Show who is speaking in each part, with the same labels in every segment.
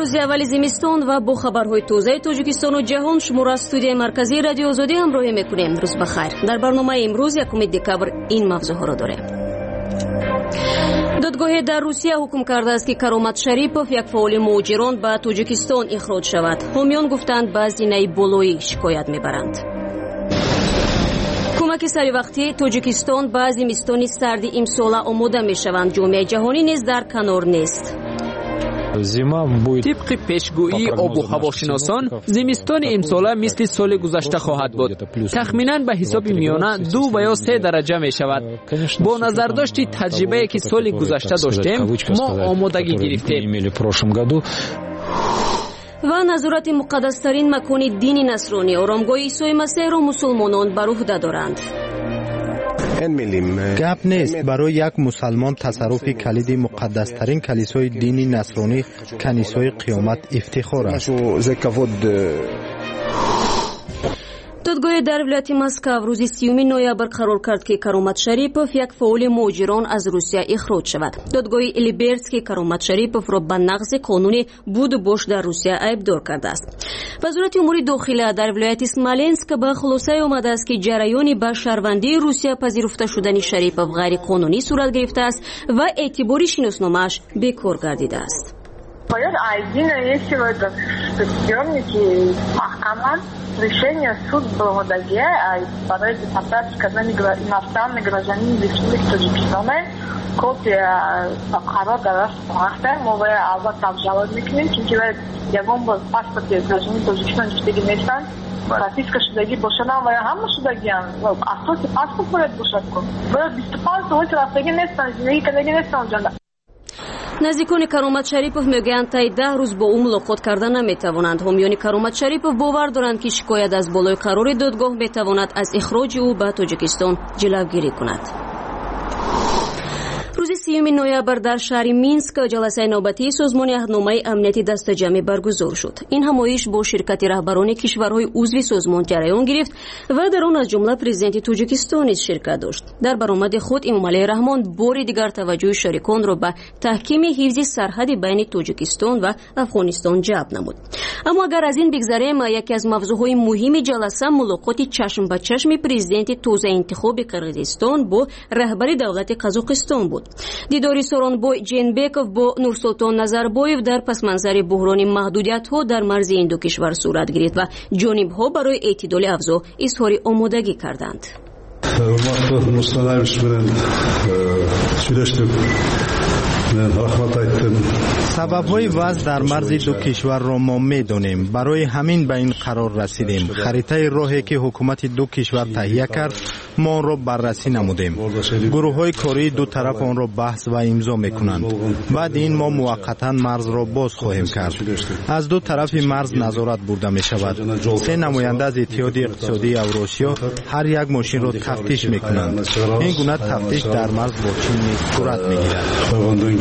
Speaker 1: روز اول زمستان و با خبرهای تازه تاجیکستان و جهان شما را استودیوی مرکزی رادیو آزادی همراهی میکنیم. روز بخیر. در برنامه امروز 1 دکبر این موضوع ها را داریم. دادگاه در روسیه حکم کرده است که کرامت شریپов یک فعال مهاجران به تاجیکستان اخراج شود. حامیان گفتند به هزینه بالایی شکایت میبرند. کمک سریوقتی تاجیکستان به زمستان سرد امسال آماده میشوند. جامعه جهانی نیز در کنار نیست.
Speaker 2: طبق پیشگویی آب و هواشناسان زمستان امساله مثل سال گذشته خواهد بود. تخمیناً به حساب میانه 2 و یا 3 درجه می شود. با نظر داشتی تجربه‌ای که سال گذشته داشتیم ما آمادگی گرفتیم.
Speaker 1: و نظارت مقدسترین مکان دین نصرانی آرامگاه عیسی مسیح را مسلمانان بر عهده دارند.
Speaker 3: گپ نیست برای یک مسلمان تصرف کلید مقدسترین کلیسای دینی نصرانی کنیسای قیامت افتخار است.
Speaker 1: دادگاه در ولایت مسکو روز 30 نوامبر قرار کرد که کرامت شریپov یک فعال مهاجران از روسیه اخراج شود. دادگاه لیبرسکی کرامت شریپov را به نقض قانون بود و باش در روسیه ایبدار کرده است. وزارت امور داخله در ولایت اسمالینسک به خلاصه آمده است که جریان به شهروندی روسیه پذیرفته شدن شریپov غیر قانونی صورت گرفته است و اعتباری شناسنامه‌اش بیکار گردیده است.
Speaker 4: Решение суд был в Даге, а подается составить сказание иностранный гражданин Республики Таджикистана, копия обхорота Растахта, мы албатта обжаловать мекнем, чунки ягон был паспорт гражданин Таджикистана иштеги нестан, прописка шудаги бошанам ва ҳама шудагиам, асоси паспорт бояд бошад ку. Вы выступалите, вы растаги нестан, зиндагӣ кардаги нестан ҷанда.
Speaker 1: نزدیکان کرامت شریپov میگویند تا 10 روز با او ملاقات کردن نمیتوانند. حامیان کرامت شریپov باور دارند که شکایت از بالای قرار دادگاه میتواند از اخراج او به تاجیکستان جلوگیری کند. روز 30 نوامبر در شهر مینسک جلسه نوبتی سازمان عهدنامه امنیتی دستجمعی برگزار شد. این همایش با شرکت رهبران کشورهای عضو سازمان جریان گرفت و در آن از جمله پرزیدنت تاجیکستان نیز شرکت داشت. در برآمد خود امامعلی رحمان بار دیگر توجه شریکان را به تحکیم حفظ سرحد بین تاجیکستان و افغانستان جلب نمود. اما اگر از این بگذریم، یکی از موضوعهای مهم جلسه ملاقات چشم به چشم پرزیدنت تازه انتخاب قرقیزستان با رهبر دولت قزاقستان بود. دیداری سورونبوی جینبکov با نورسلطان نظربایف در پس منظر بحران محدودیت‌ها در مرز این دو کشور صورت گرفت و جانب‌ها برای اعتدال افزا اظهار آمادگی کردند.
Speaker 3: سبب‌های وضع در مرز دو کشور را ما می‌دانیم. برای همین به این قرار رسیدیم. خریطه راهی که حکومت دو کشور تهیه کرد ما را بررسی نمودیم. گروه‌های کاری دو طرف آن را بحث و امضا می‌کنند. بعد این ما موقتاً مرز را باز خواهیم کرد. از دو طرف مرز نظارت برده می‌شود. 3 نماینده از اتحاد اقتصادی اوراسیا هر یک ماشین را تفتیش می‌کنند. این گونه تفتیش در مرز با چین صورت می‌گیرد.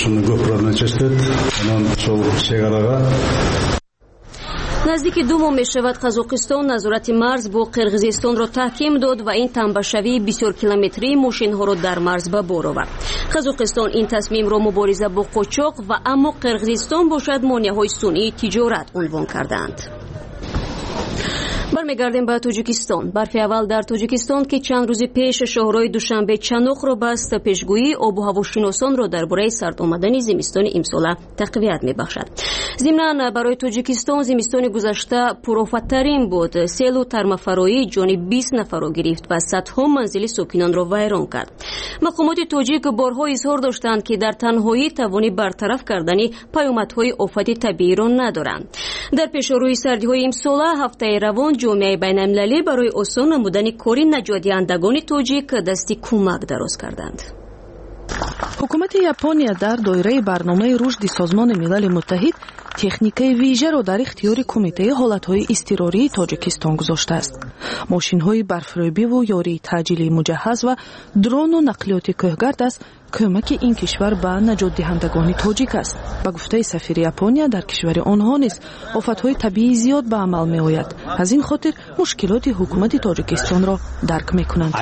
Speaker 1: نزدیک 2 ماه می شود قزاقستان نظارت مرز با قرقیزستان را تحکیم داد و این تنبشوی بسیار کیلومتری ماشین ها را در مرز به بار آورد. قزاقستان این تصمیم را مبارزه با قاچاق و اما قرقیزستان باشد مانع‌های صنعی تجارت عنوان کردند. برمیگردیم به تاجیکستان. برف اول در تاجیکستان که چند روز پیش شهرهای دوشنبه چنوخ را بست، پیشگویی آب و هواشناسان را درباره سرد آمدن زمستان امسال تقویت می‌بخشد. ضمناً برای تاجیکستان زمستان گذشته پرآفت‌ترین بود. سیل و ترمفرایی جان 20 نفر را گرفت و صدها منزل ساکنان را ویران کرد. مقامات تاجیک بارها اظهار داشتند که در تنهایی توانی برطرف کردن پیامدهای آفت طبیعی را ندارند. در پیشروی سردی‌های امسال هفته روان جامعه بین‌المللی برای آسان نمودن کار نجات‌دهندگان تاجیک دستی کمک دراز کردند.
Speaker 5: حکومت یابانیا در دایره برنامه رشد سازمان ملل متحد تکنیکای ویژه را در اختیار کمیته حالت‌های اضطراری تاجیکستان گذاشته است. ماشین‌های برف‌ریابی و یاری تعجیلی مجهز و درون و نقلیات کوهگرد از کمک این کشور به نجات دهندگان تاجیک است. با گفته سفیر یاپونیا در کشور آنها نیز آفت‌های طبیعی زیاد به عمل می‌آید. از این خاطر مشکلات حکومت تاجیکستان را درک می‌کنند.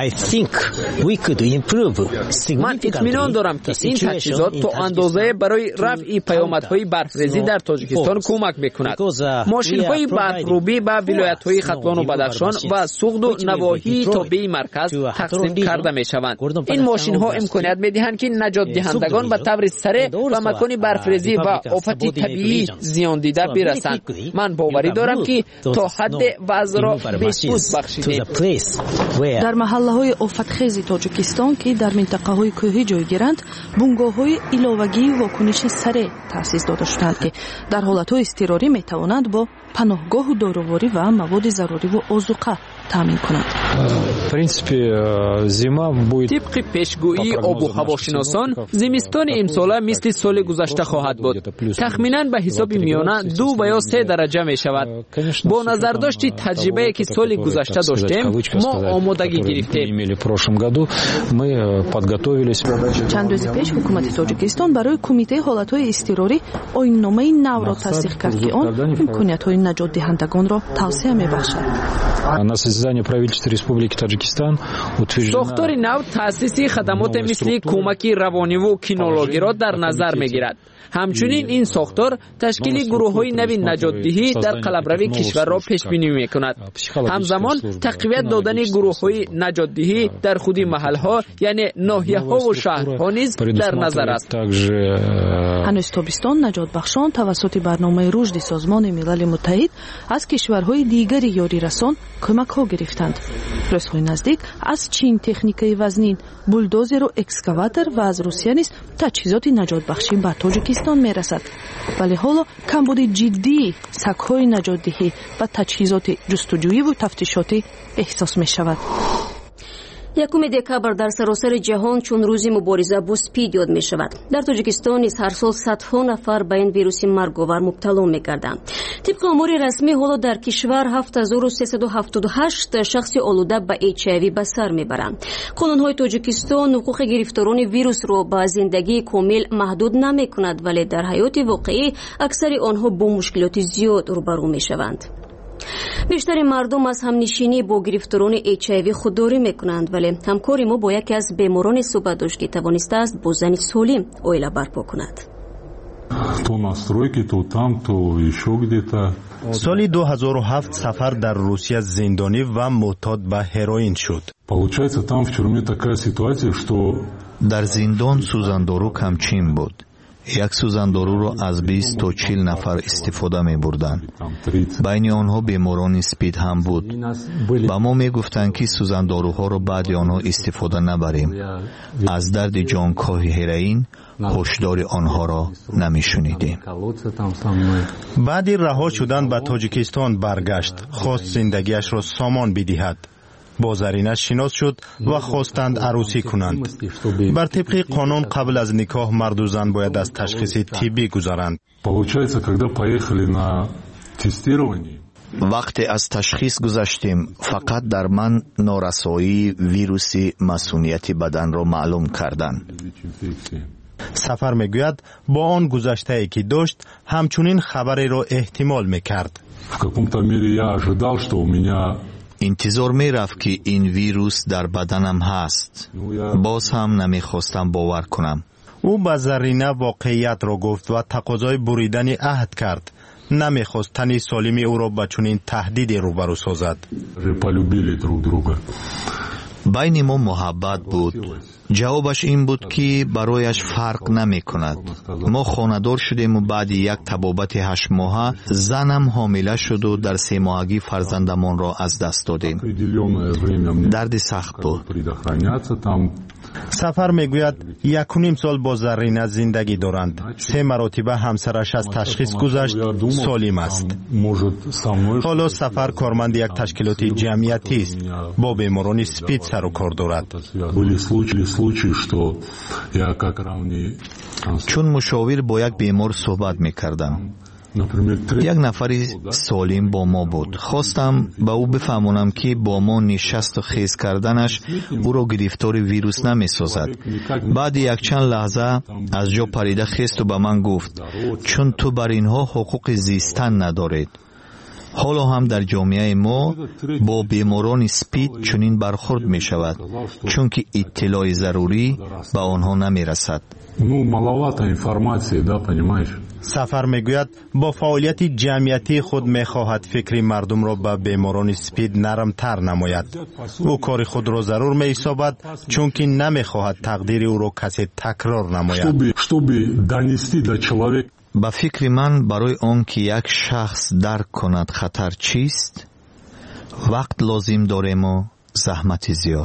Speaker 2: من اطمینان دارم که این تجهیزات تا اندازه برای رفع پیامدهای برفریزی در تاجیکستان کمک می‌کند. ماشین‌های برف‌روبی به ولایت‌های ختلان و بدخشان و سوغد و نواحی تابع مرکز تقسیم کرده می‌شوند. این ماشین‌ها امکانیت می‌دهند که نجات دهندگان به طور سریع و مکان برفریزی و آفت طبیعی زیان دیده برسند. من باوری دارم که تا حد وضع را بهبود بخشیدیم.
Speaker 5: در محله‌های آفتخیز تاجیکستان که در منطقه‌های کوهی جای گیرند، بنگاه‌های ایلاوگی واکنش سریع تأسیس داده شدند که در حالت‌های اضطراری می‌توانند با پناهگاه و دارواری و مواد ضروری و آذوقه تامین کنند.
Speaker 2: طبق پیشگویی آب و هواشناسان زمستان امسال مثل سال گذشته خواهد بود. تخمیناً به حساب میانه 2 و یا 3 درجه می شود. با نظر داشت تجربه‌ای که سال گذشته داشتیم ما آمادگی گرفتیم.
Speaker 5: چند روز پیش حکومت تاجیکستان برای کمیته حالت‌های اضطراری آیین‌نامه نو را تصدیق کرد که آن امکانیت‌های نجات دهندگان را توسعه می‌بخشد.
Speaker 2: ساختار نو تأسیسی خدمات مثل کمک روانی و کینولوژی را در نظر می‌گیرد. همچنین این ساختار تشکیل گروه‌های نوی نجات‌دهی در قلمرو کشور را پیش بینی می‌کند. همزمان تقویت دادن گروه‌های نجات‌دهی در خود محل‌ها یعنی ناحیه‌ها و شهرها نیز در نظر است.
Speaker 5: هنوز تابستان نجات بخشان توسط برنامه رشد سازمان ملل متحد از کشورهای دیگری یاری رسان کمک‌ها گرفتند. روزهای نزدیک از چین تکنیکای وزنین، بولدوزر و اکسکاواتور و از روسیه نیز تجهیزات نجات بخشی به تاجیکستان میرسد. ولی حالا کمبود جدی سک‌های نجات‌دهی و تجهیزات جستجویی و تفتیشاتی احساس می‌شود.
Speaker 1: 1 دکامبر در سراسر جهان چون روز مبارزه با اسپید یاد می شود. در تاجیکستان نیز هر سال صدها نفر به این ویروس مرگاور مبتلا می گردند. طبق آمار رسمی حالا در کشور 7378 شخص آلوده به HIV به سر می برند. قانون‌های تاجیکستان حقوق گرفتاران ویروس را به زندگی کامل محدود نمی کند، ولی در حیات واقعی اکثر آنها با مشکلات زیاد روبرو می شوند. بیشتر مردم از همنشینی با گرفتاران HIV خودداری میکنند، ولی همکاری ما با یکی از بیماران صحبت داشت که توانسته است با زنی سالم عائله برپا کند.
Speaker 3: سال 2007 سفر در روسیه زندانی و معتاد به هروئین شد.
Speaker 6: در زندان سوزندارو کمچین بود. یک سوزندارو را از 20 تا 40 نفر استفاده می بردن. بین آنها بیماران اسپید هم بود. با ما می گفتند که سوزنداروها را بعد آنها استفاده نبریم. از درد جانکاه هروئین هشدار آنها را نمی شنیدیم.
Speaker 3: بعد رها شدن به تاجیکستان برگشت. خواست زندگیش را سامان بدهد. با زرینه شناس شد و خواستند عروسی کنند. بر طبق قانون قبل از نکاح مرد و زن باید از تشخیص طبی گذرند.
Speaker 6: وقتی از تشخیص گذشتیم فقط در من نارسایی ویروس مسمومیت بدن را معلوم کردند.
Speaker 3: سفر میگوید با آن گذشته ای که داشت همچنین خبری را احتمال میکرد.
Speaker 6: انتظار می رفت که این ویروس در بدنم هست. باز هم نمیخواستم باور کنم.
Speaker 3: او به زرینه واقعیت را گفت و تقاضای بریدن عهد کرد. نمیخواست تن سالم او را با چنین تهدیدی روبرو سازد.
Speaker 6: بین ما محبت بود. جوابش این بود که برایش فرق نمی کند. ما خانه‌دار شدیم و بعد یک طبابت 8 ماهه زنم حامله شد و در 3 ماهگی فرزندمان را از دست دادیم. درد سخت بود.
Speaker 3: سفر میگوید 1.5 سال با زرینه زندگی دارند. 3 مرتبه همسرش از تشخیص گذشت سالم است. حالا سفر کارمند یک تشکیلات جمعیتی است. با بیماران اسپید سر و کار دارد.
Speaker 6: چون مشاور با یک بیمار صحبت میکردم. یک نفری سالم با ما بود. خواستم به او بفهمونم که با ما نشست و خیز کردنش او را گرفتار ویروس نمی سازد. بعد یک چند لحظه از جا پریده خیست و به من گفت چون تو بر اینها حقوق زیستن ندارید. حالا هم در جامعه ما با بیماران اسپید چنین برخورد می شود چون که اطلاع ضروری به آنها نمی رسد.
Speaker 3: سفر میگوید با فعالیت جمعیتی خود میخواهد فکری مردم را به بیماران اسپید نرمتر نماید. او کار خود را ضرور میحسابد چون که نمیخواهد تقدیر او را کسی تکرار نماید.
Speaker 6: به فکر من برای آن که یک شخص درک کند خطر چیست، وقت لازم داریم و زحمت زیاد.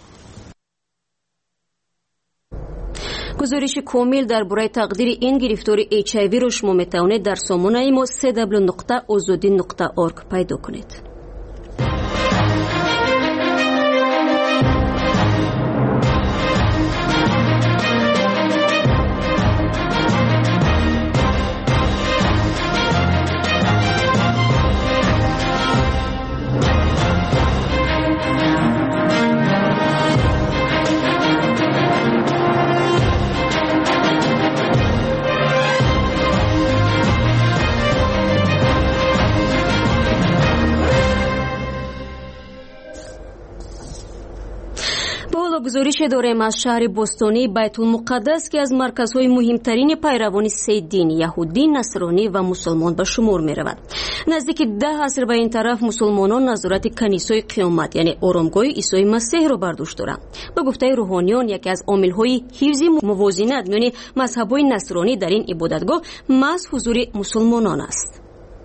Speaker 1: گزارش کامل درباره تقدیر این گرفتاری HIV را شما میتوانید در سامانه ما www.azadi.org پیدا کنید. گزارش داریم از شهر بوستونی بیت المقدس که از مرکزهای مهمترین پیروان سه دین یهودی، نصرانی و مسلمان به شمار می رود. نزدیک 10 عصر به این طرف مسلمانان نظارت کنیسه قیامت یعنی آرامگاه عیسی مسیح را بر دوش دارند. به گفته روحانیان یکی از عامل‌های حفظ موازنت میان مذهب‌های نصرانی در این عبادتگاه محض حضور مسلمانان است.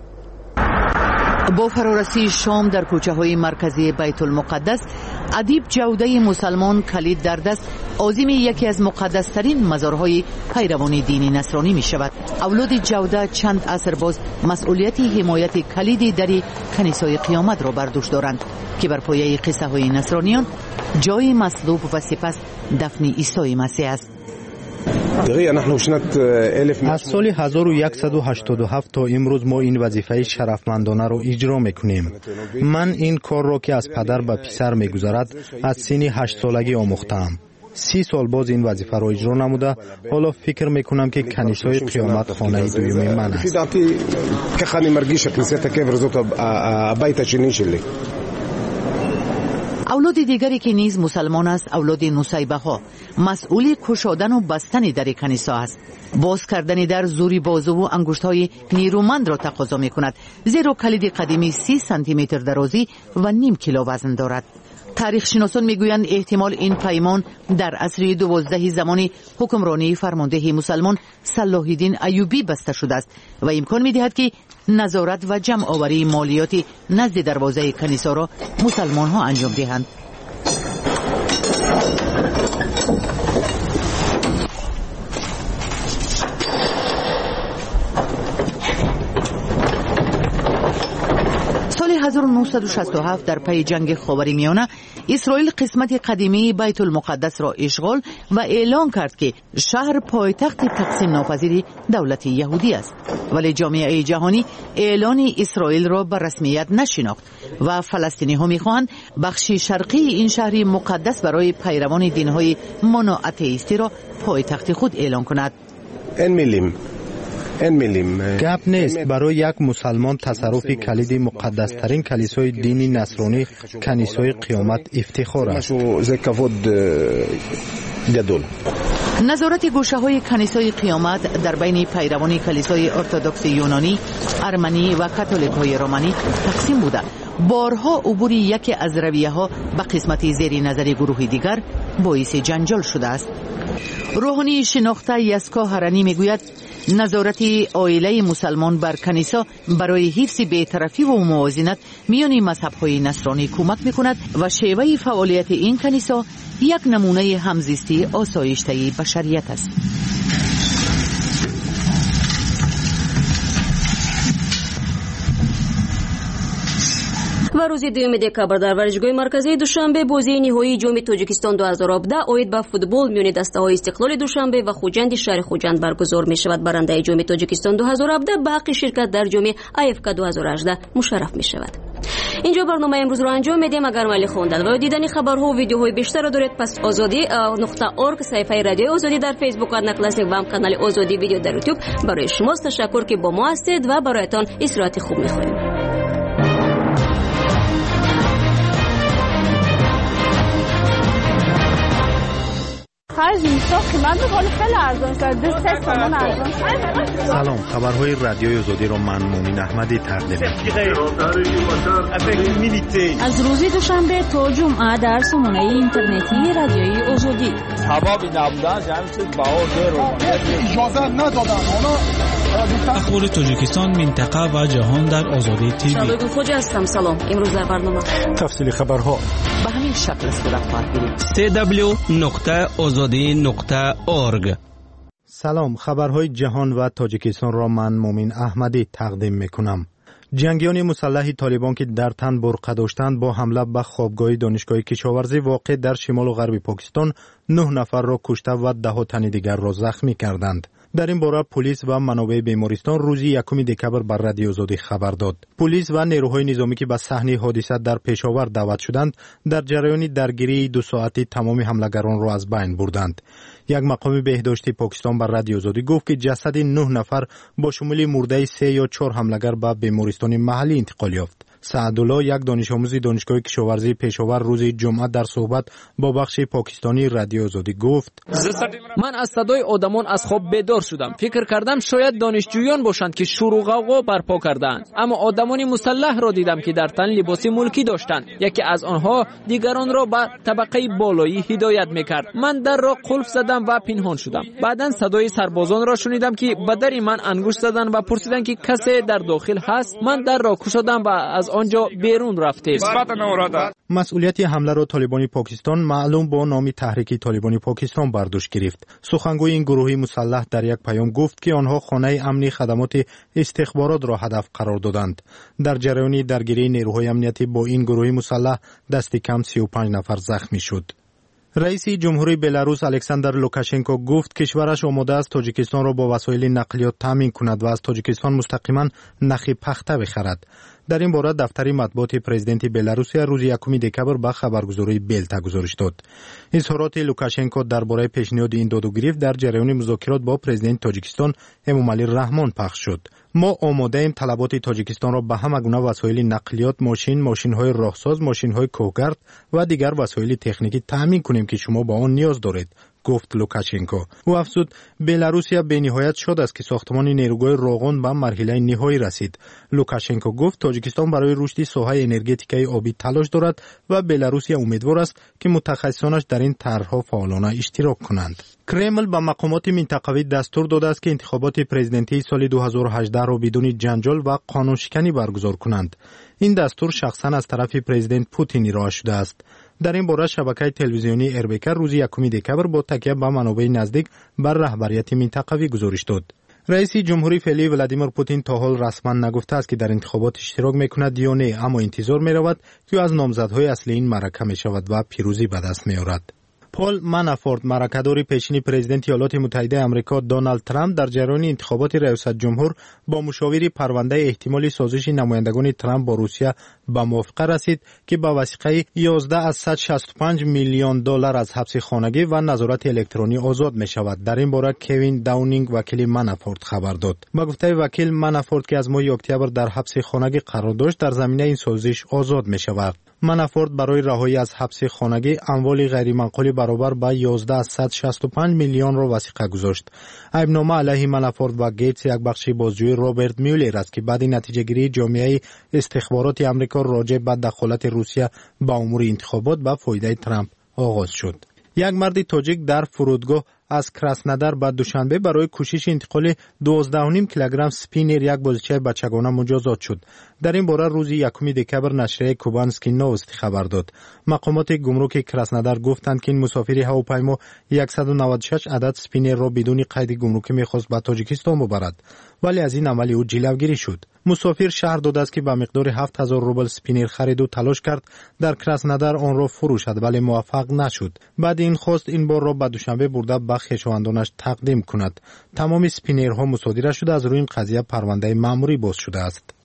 Speaker 7: با فرارسی شام در کوچه‌های مرکزی بیت المقدس، ادیب جوده مسلمان کلید در دست عازم یکی از مقدس‌ترین مزارهای پیروان دین نصرانی می شود. اولاد جوده چند عصر باز مسئولیت حمایت کلیدی در کنیسه قیامت را بر دوش دارند که بر پایه قصه های نصرانیان جای مصلوب و سپس دفن عیسی مسیح است.
Speaker 3: از سال 1187 تا امروز ما این وظیفه شرفمندانه را اجرا میکنیم. من این کار را که از پدر به پسر میگذرد از سن 8 سالگی آموختم. 30 سال باز این وظیفه را اجرا نموده. حالا فکر میکنم که کنیسه قیامت خانه دوم من است.
Speaker 7: اولاد دیگری که نیز مسلمان است اولاد نصیبه ها مسئول کشادن و بستن در کنیسه است. باز کردن در زوری بازو و انگشت های نیرومند را تقاضا می کند، زیرا کلید قدیمی 30 سانتی متر درازی و نیم کیلو وزن دارد. تاریخ شناسان میگویند احتمال این پیمان در عصر 12 زمانی حکمرانی فرمانده مسلمان صلاح الدین ایوبی بسته شده است و امکان میدهد که نظارت و جمع آوری مالیاتی نزد دروازه کنیسه را مسلمان ها انجام دهند. سال 1967 در پی جنگ خاورمیانه اسرائیل قسمت قدیمی بیت المقدس را اشغال و اعلان کرد که شهر پایتخت تقسیم ناپذیر دولت یهودی است، ولی جامعه جهانی اعلان اسرائیل را به رسمیت نشناخت و فلسطینی ها می‌خواهند بخش شرقی این شهر مقدس برای پیروان دین‌های مونواتئیستی را پایتخت خود اعلان کند.
Speaker 3: گپ نیست برای یک مسلمان تصرف کلید مقدسترین کلیسای دینی نصرانی کنیسه قیامت افتخار است.
Speaker 7: نظارت گوشه های کنیسه قیامت در بین پیروان کلیسای ارتدوکس یونانی، ارمنی و کاتولیک های رومانی تقسیم بوده. بارها عبور یکی از رویه ها به قسمت زیر نظر گروه دیگر باعث جنجال شده است. روحانی شناخته یسکا هرانی میگوید نظارت عائله مسلمان بر کنیسه برای حفظ بی‌طرفی و موازنت میان مذهب‌های نصرانی کمک می‌کند و شیوه فعالیت این کنیسه یک نمونه همزیستی آسایشته بشریت است.
Speaker 1: و روز 2 دکبر در ورزشگاه مرکزی دوشنبه بازی نهایی جام تاجیکستان 2017 اوید به فوتبال میان دسته‌های استقلال دوشنبه و خوجند شهر خوجند برگزار می شود. برنده جام تاجیکستان 2017 به حق شرکت در جام آیفکا 2018 مشرف می شود. اینجا برنامه امروز رو انجام میدیم. اگر مایل خواندن و دیدن خبرها و ویدیوهای بیشتر را دارید پس azadi.org صفحه رادیو آزادی در فیسبوک و کلاسیک و هم کانال آزادی ویدیو در یوتیوب برای شما. تشکر که با ما هستید و برایتان استراحت خوب می‌خواهیم.
Speaker 3: سلام، خبرهای رادیوی آزادی رو من مومین احمدی تقدیم
Speaker 8: از روز دوشنبه تا جمعه در سامانه اینترنتی رادیوی آزادی.
Speaker 9: اخبار تاجیکستان، منطقه و جهان در آزادی تیوی.
Speaker 1: شادو خوجا هستم. سلام. امروز در برنامه
Speaker 3: تفصیل خبرها
Speaker 7: به همین شکل صورت خواهد گرفت.
Speaker 9: www.azadi.org.
Speaker 3: سلام، خبرهای جهان و تاجیکستان را من مومین احمدی تقدیم میکنم. جنگیان مسلح طالبان که در تن برقه داشتند با حمله به خوابگاه دانشگاه کشاورزی واقع در شمال و غرب پاکستان 9 نفر را کشته و 10 تن دیگر را زخمی کردند. در این باره پلیس و منابع بیمارستان روزی 1 دکبر بر رادیو آزادی خبر داد. پلیس و نیروهای نظامی که به صحنه حادثه در پشاور دعوت شدند در جریان درگیری 2 ساعته تمام حملگران را از بین بردند. یک مقام بهداشتی پاکستان بر رادیو آزادی گفت که جسد 9 نفر با شمول مرده 3 یا 4 حملگر به بیمارستان محلی انتقال یافت. سعدالله، یک دانش آموز دانشگاه کشاورزی پشاور، روز جمعه در صحبت با بخش پاکستانی رادیو آزادی گفت:
Speaker 2: من از صدای آدمان از خواب بیدار شدم. فکر کردم شاید دانشجویان باشند که شور و غوغا برپا کردند، اما آدمان مسلح را دیدم که در تن لباس ملکی داشتند. یکی از آنها دیگران را به طبقه بالایی هدایت میکرد. من در را قلف زدم و پنهان شدم. بعداً صدای سربازان را شنیدم که به در من انگشت زدند و پرسیدند که کسی در داخل هست. من در را گشودم و از آنجا بیرون رفتیم.
Speaker 3: مسئولیت حمله را طالبان پاکستان معلوم با نام تحریک طالبان پاکستان برداشت گرفت. سخنگوی این گروه مسلح در یک پیام گفت که آنها خانه امنی خدمات استخبارات را هدف قرار دادند. در جریان درگیری نیروهای امنیتی با این گروه مسلح دست کم 35 نفر زخمی شد. رئیس جمهوری بلاروس الکساندر لوکاشنکو گفت کشورش آماده است تاجیکستان را با وسایل نقلیات تامین کند و از تاجیکستان مستقیما نخ پخته بخرد. در این باره دفتر مطبوعات پرزیدنت بلاروس روز 1 دکبر به خبرگزاری بلتا گزارش داد. اظهارات لوکاشنکو درباره پیشنهاد این دادو گرفت در جریان مذاکرات با پرزیدنت تاجیکستان امامعلی رحمان پخش شد. ما آماده ایم طلبات تاجیکستان را به همه گونه وسایل نقلیات، ماشین‌های راهساز، ماشین‌های کوهگرد و دیگر وسایل تکنیکی تامین کنیم که شما با آن نیاز دارید، گفت لوکاشنکو. او افزود بلاروسیا به نهایت شاد است که ساختمان نیروگاه راغون به مرحله نهایی رسید. لوکاشنکو گفت تاجیکستان برای رشد ساحه انرژتیکی آبی تلاش دارد و بلاروسیا امیدوار است که متخصصانش در این طرح‌ها فعالانه اشتراک کنند. کرمل به مقامات منطقوی دستور داده است که انتخابات پرزیدنتی سال 2018 را بدون جنجال و قانونشکنی برگزار کنند. این دستور شخصاً از طرف پرزیدنت پوتین ارائه شده است. در این باره شبکه تلویزیونی اربک روز 1 دکبر با تکیه به منابع نزدیک بر رهبریت منطقوی گزارش داد. رئیس جمهوری فعلی ولادیمیر پوتین تا حال رسما نگفته است که در انتخابات اشتراک میکند یا نه، اما انتظار میرود که از نامزدهای اصلی این معرکه میشود و پیروزی به دست میآورد. پول منافورت، معرکه‌دار پیشین پرزیدنت ایالات متحده آمریکا دونالد ترامپ در جریان انتخابات ریاست جمهور با مشاوری پرونده احتمالی سازش نمایندگان ترامپ با روسیه به موافقه رسید که با وثیقه 11 از 165 میلیون دلار از حبس خانگی و نظارت الکترونی آزاد می شود. در این باره کوین داونینگ وکیل منافورت خبر داد. با گفته وکیل منافورت که از ماه اکتبر در حبس خانگی قرار داشت در زمینه این سازش آزاد می شود. منافورت برای رهایی از حبس خانگی اموال غیرمنقول برابر با 11 از 165 میلیون را وثیقه گذاشت. ایبنامه علیه منافورت و گیتس یک بخش بازجویی رابرت میولر است که بعد نتیجه گیری جامعه استخبارات آمریکا راجع به دخالت روسیه با امور انتخابات به فایده ترامپ آغاز شد. یک مرد تاجیک در فرودگاه از کراسنودار به دوشنبه برای کوشش انتقال 12.5 کیلوگرم سپینر یک بازیچه بچگانه مجازات شد. در این باره روز 1 دکبر نشریه کوبانسکی نوست خبر داد. مقامات گمرک کراسنودار گفتند که این مسافر هواپیما 196 عدد سپینر را بدون قید گمرکی می‌خواست به تاجیکستان ببرد، ولی از این عمل او جلوگیری شد. مسافر شهر داده است که به مقدار 7000 روبل سپینر خرید و تلاش کرد در کراسنودار آن را فروشد، ولی موفق نشد. بعد این خواست این بار را به دوشنبه برده به خویشاوندانش تقدیم کند. تمام سپینرها مصادره شده. از روی این قضیه پرونده مأموری باز شده است.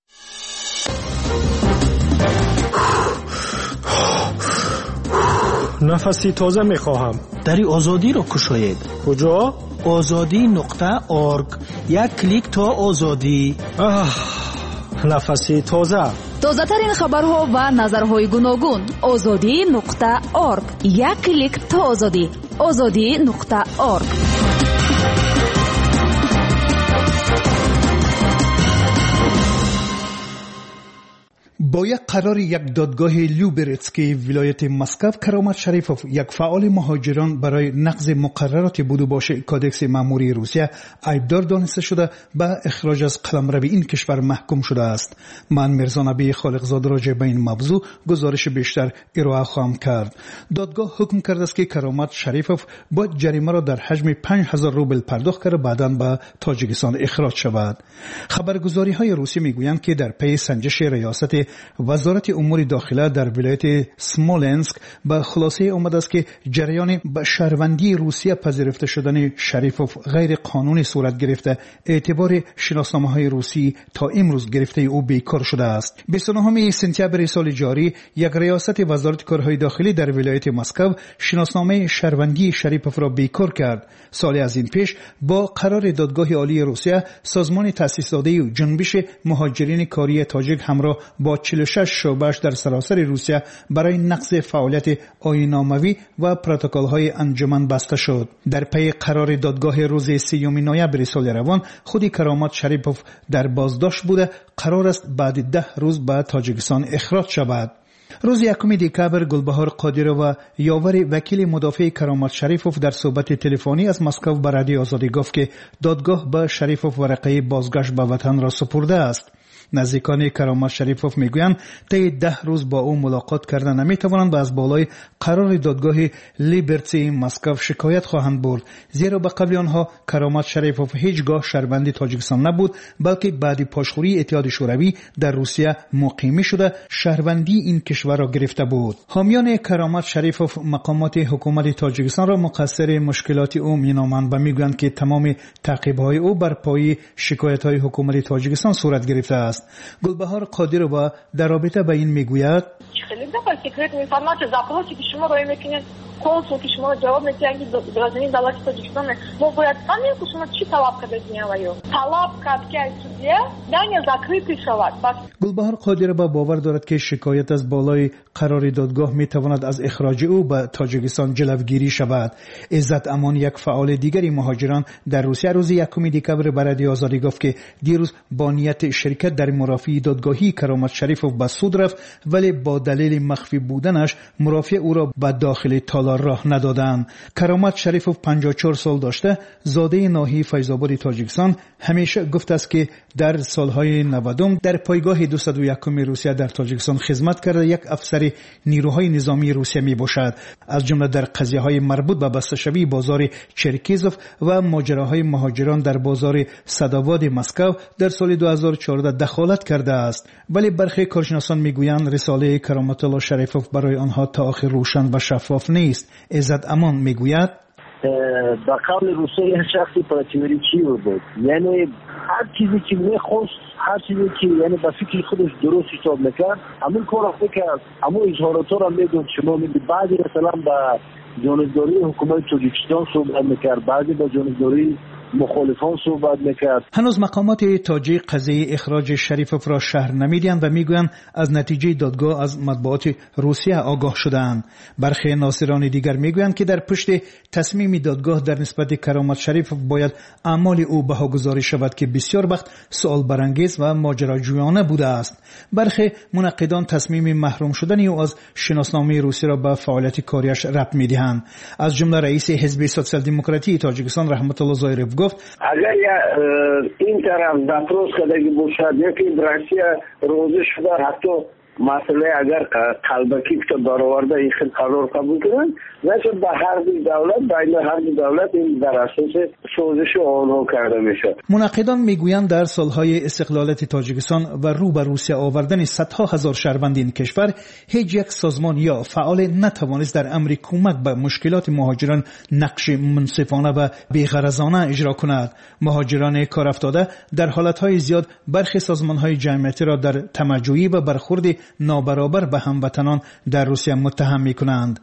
Speaker 10: نفسی تازه میخواهم.
Speaker 11: دری آزادی را کشاید.
Speaker 10: کجا؟
Speaker 11: azadi.org. یک کلیک تا آزادی.
Speaker 10: نفسی تازه.
Speaker 8: تازه ترین خبرها و نظرهای گوناگون. azadi.org. یک کلیک تا آزادی. azadi.org.
Speaker 12: با یک قرار یک دادگاه لیوبرتسکی ولایت مسکو، کرامت شریفوف، یک فعال مهاجران، برای نقض مقررات بود و باش کادکس مأموری روسیه عیبدار دانسته شده به اخراج از قلمرو این کشور محکوم شده است. من میرزا نبی خالقزاد راجع به این موضوع گزارش بیشتر ارائه خواهم کرد. دادگاه حکم کرده است که کرامت شریفوف باید جریمه را در حجم 5000 روبل پرداخت کرده بعداً به تاجیکستان اخراج شود. خبرگزاری های روسی میگویند که در پی سنجش ریاست وزارت امور داخله در ولایت سمولنسک به خلاصه آمده است که جریان به شهروندی روسیه پذیرفته شدن شریفوف غیر قانونی صورت گرفته، اعتبار شناسنامه‌های روسی تا امروز گرفته او بیکار شده است. 29 سپتامبر سال جاری یک ریاست وزارت کارهای داخلی در ولایت مسکو شناسنامه شهروندی شریفوف را بیکار کرد. سالی از این پیش با قرار دادگاه عالی روسیه، سازمان تأسیس داده جنبش مهاجرین کاری تاجیک همراه با 46 شعبه‌اش در سراسر روسیه برای نقض فعالیت آیین‌ناموی و پروتکل‌های انجمن بسته شد. در پی قرار دادگاه روز 3 نوامبر سال روان، خود کرامت شریفوف در بازداشت بوده. قرار است بعد 10 روز به تاجیکستان اخراج شود. روز 1 دکبر گلبهار قادرova یاور وکیل مدافع کرامت شریفوف در صحبت تلفنی از مسکو به رادیو آزادی گفت که دادگاه به شریفوف ورقه بازگشت به وطن را سپرده است. نزدیکان کرامت شریفوف میگویند طی 10 روز با او ملاقات کردن نمیتوانند و از بالای قرار دادگاه لیبرتی مسکو شکایت خواهند برد، زیرا به قبل آنها کرامت شریفوف هیچگاه شهروند تاجیکستان نبود، بلکه بعد پاشخوری اتحاد شوروی در روسیه مقیمی شده شهروندی این کشور را گرفته بود. حامیان کرامت شریفوف مقامات حکومت تاجیکستان را مقصر مشکلات او مینامند و میگویند که تمام تعقیب‌های او بر پایه شکایت‌های حکومت تاجیکستان صورت گرفته است. گلبهار قادرova در رابطه با این میگوید
Speaker 4: консул ки шумо ҷавоб медиҳед ки гражданин давлати Тоҷикистон мо бояд фаҳмем ки шумо чӣ талаб кардед меаваю талаб кард ки судя дания закрытый шавад.
Speaker 12: گلبهار قادرova باور دارد که شکایت از بالای قرار دادگاه میتواند از اخراج او به تاجیکستان جلوگیری شود. عزت امان، یک فعال دیگری مهاجران در روسیه، روز 1 دکبر به رادیو آزادی گفت که دیروز با نیت شرکت در مرافعه دادگاهی کرامت شریفوف به سود رفت، ولی با دلیل مخفی بودنش مرافع او را به داخل تالار راه ندادند. کرامت شریفوف 54 سال داشته، زاده ناحیه فیض‌آباد تاجیکستان، همیشه گفته است که در سالهای 90 در پایگاه 201 روسیه در تاجیکستان خدمت کرده. یک افسر نیروهای نظامی روسیه می باشد. از جمله در قضیه‌های مربوط به بسته‌شوی بازار چرکیزوف و ماجراهای مهاجران در بازار صداواد مسکو در سال 2014 دخالت کرده است. ولی برخی کارشناسان میگویند رساله کرامت الله شریفوف برای آنها تا آخر روشن و شفاف نیست. عزت امان میگوید
Speaker 13: با قول روسیه شخصی پراتیوریچی بود، یعنی هر چیزی که میخواست، هر چیزی که یعنی با فکر خودش درست حساب میکرد همون کار میکرد، همون اظهارات را میگفت. شما میگید بعضی مثلا با جانبداری حکومت تاجیکستان صحبت میکرد، بعضی با جانبداری مخالفان صحبت میکرد.
Speaker 12: هنوز مقامات تاجیک قضیه اخراج شریفوف را شهر نمیدهند و میگویند از نتیجه دادگاه از مطبوعات روسیه آگاه شدهاند. برخی ناصران دیگر میگویند که در پشت تصمیم دادگاه در نسبت کرامت شریفوف باید اعمال او بهاگذاری شود که بسیار وقت سوال برانگیز و ماجراجویانه بوده است. برخی منقدان تصمیم محروم شدن او از شناسنامه روسیه را به فعالیت کاریش ربط میدهند. از جمله رئیس حزب سوسیال دموکراتی تاجیکستان رحمت الله زایرف گفت
Speaker 13: اگر این طرف دپروز کردگی باشد یکی روسیه روزه شده حتی مسئله اگر قلبکی که برآورده این خیلی قرار قبول کردن نشد به هر دو دولت بین هر دو دولت این در اساس سازش آنها کرده میشد.
Speaker 12: منقدان میگویند در سالهای استقلالیت تاجیکستان و رو به روسیه آوردن صدها هزار شهروند این کشور هیچ یک سازمان یا فعال نتوانست در امر کمک به مشکلات مهاجران نقش منصفانه و بی‌غرضانه اجرا کند. مهاجران کار افتاده در حالتهای زیاد برخی سازمانهای جمعیتی را در تمجویی و برخورد نابرابر به هموطنان در روسیه متهم می‌کنند.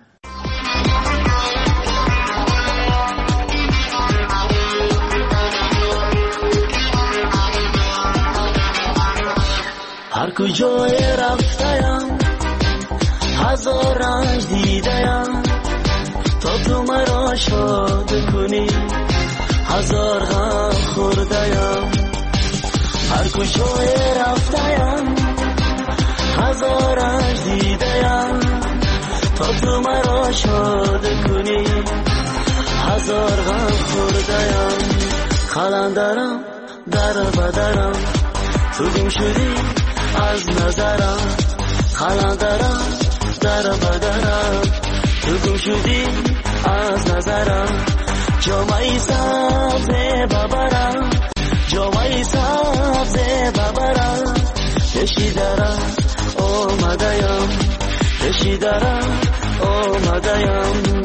Speaker 14: هر کجای رفتم هزار رنج دیدم تا تو مرا شاد کنی هزار غم خوردم. هر کجای رفتم هزار رنج دیدم تا تو مرا شاد کنی هزار غم خوردم. قلندرم در بدرم تو گم شدی از نظرم قلندرم در بدرم تو گم شدی از نظرم. جامعی سبز ببرم جامعی سبز ببرم پشی درم آمدیم پشی درم آمدیم.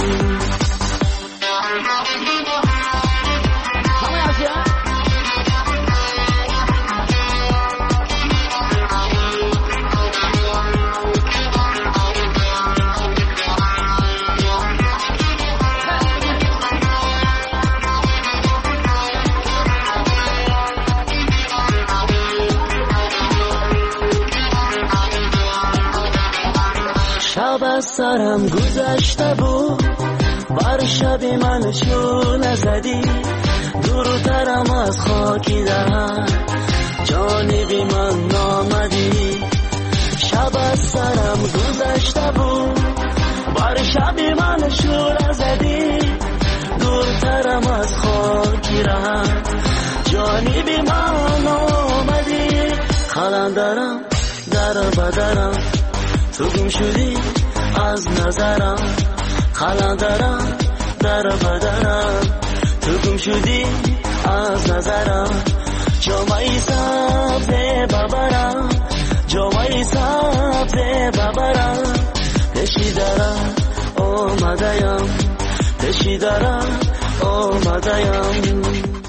Speaker 14: شب از سرم گذشته بود بر شب من چون زدی دورترم از خاکی دهن جانبی من نامدی. شب از سرم گذشته بود بر شب من چون زدی دورترم از خاکی دهن جانبی من نامدی. قلندرم در بدرم تو گم شدی از نظرم قلندرم در بدرم تو گم شدی از نظرم. جامعی سبز ببرم جامعی سبز ببرم پشی درم آمدیم پشی درم آمدیم.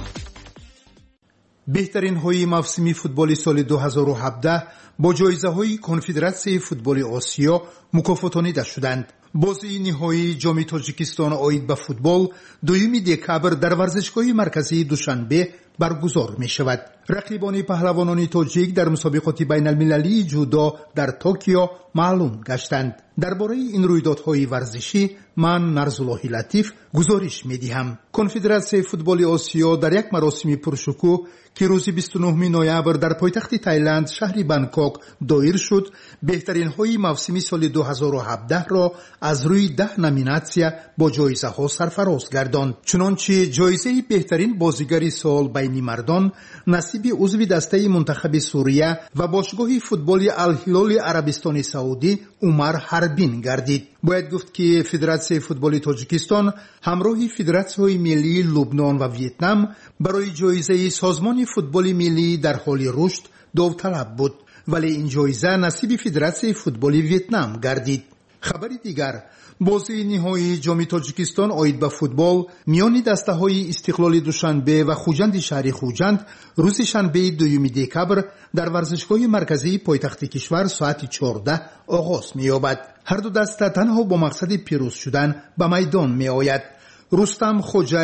Speaker 12: بهترین های موسمی فوتبال سال 2017 با جایزه های کنفدراسیون فوتبال آسیا مکافاتانیده شدند. بازی نهایی جام تاجیکستان آید به فوتبال 2 دکبر در ورزشگاه مرکزی دوشنبه برگزار می شود. رقیبان پهلوانان تاجیک در مسابقات بین المللی جودو در توکیو معلوم گشتند. درباره این رویدادهای ورزشی من نرزالله لطیف گزارش می دهم. کنفدراسیون فوتبال آسیا در یک مراسم پرشکوه که روز 29 نوامبر در پایتخت تایلند شهر بانکوک دایر شد بهترین های موسمی سال 2017 را از روی 10 نامیناسیون با جایزه ها سرفراز گرداند. چنانچه جایزه بهترین بازیگر سال بین مردان نصیب عضو دسته منتخب سوریه و باشگاه فوتبال الهلال عربستان سعودی عمر حربین گردید. باید گفت که فدراسیون فوتبال تاجیکستان همراه فدراسیون ملی لبنان و ویتنام برای جایزه سازمان فوتبال ملی در حال رشد داوطلب بود، ولی این جایزه نصیب فدراسیون فوتبال ویتنام گردید. خبری دیگر، بازی نهایی جام تاجیکستان آید به فوتبال میان دسته های استقلال دوشنبه و خوجند شهر خوجند روز شنبه 2 دکبر در ورزشگاه مرکزی پایتخت کشور ساعت 14 آغاز می یابد. هر دو دسته تنها با مقصد پیروز شدن به میدان می آید. رستم خوجایف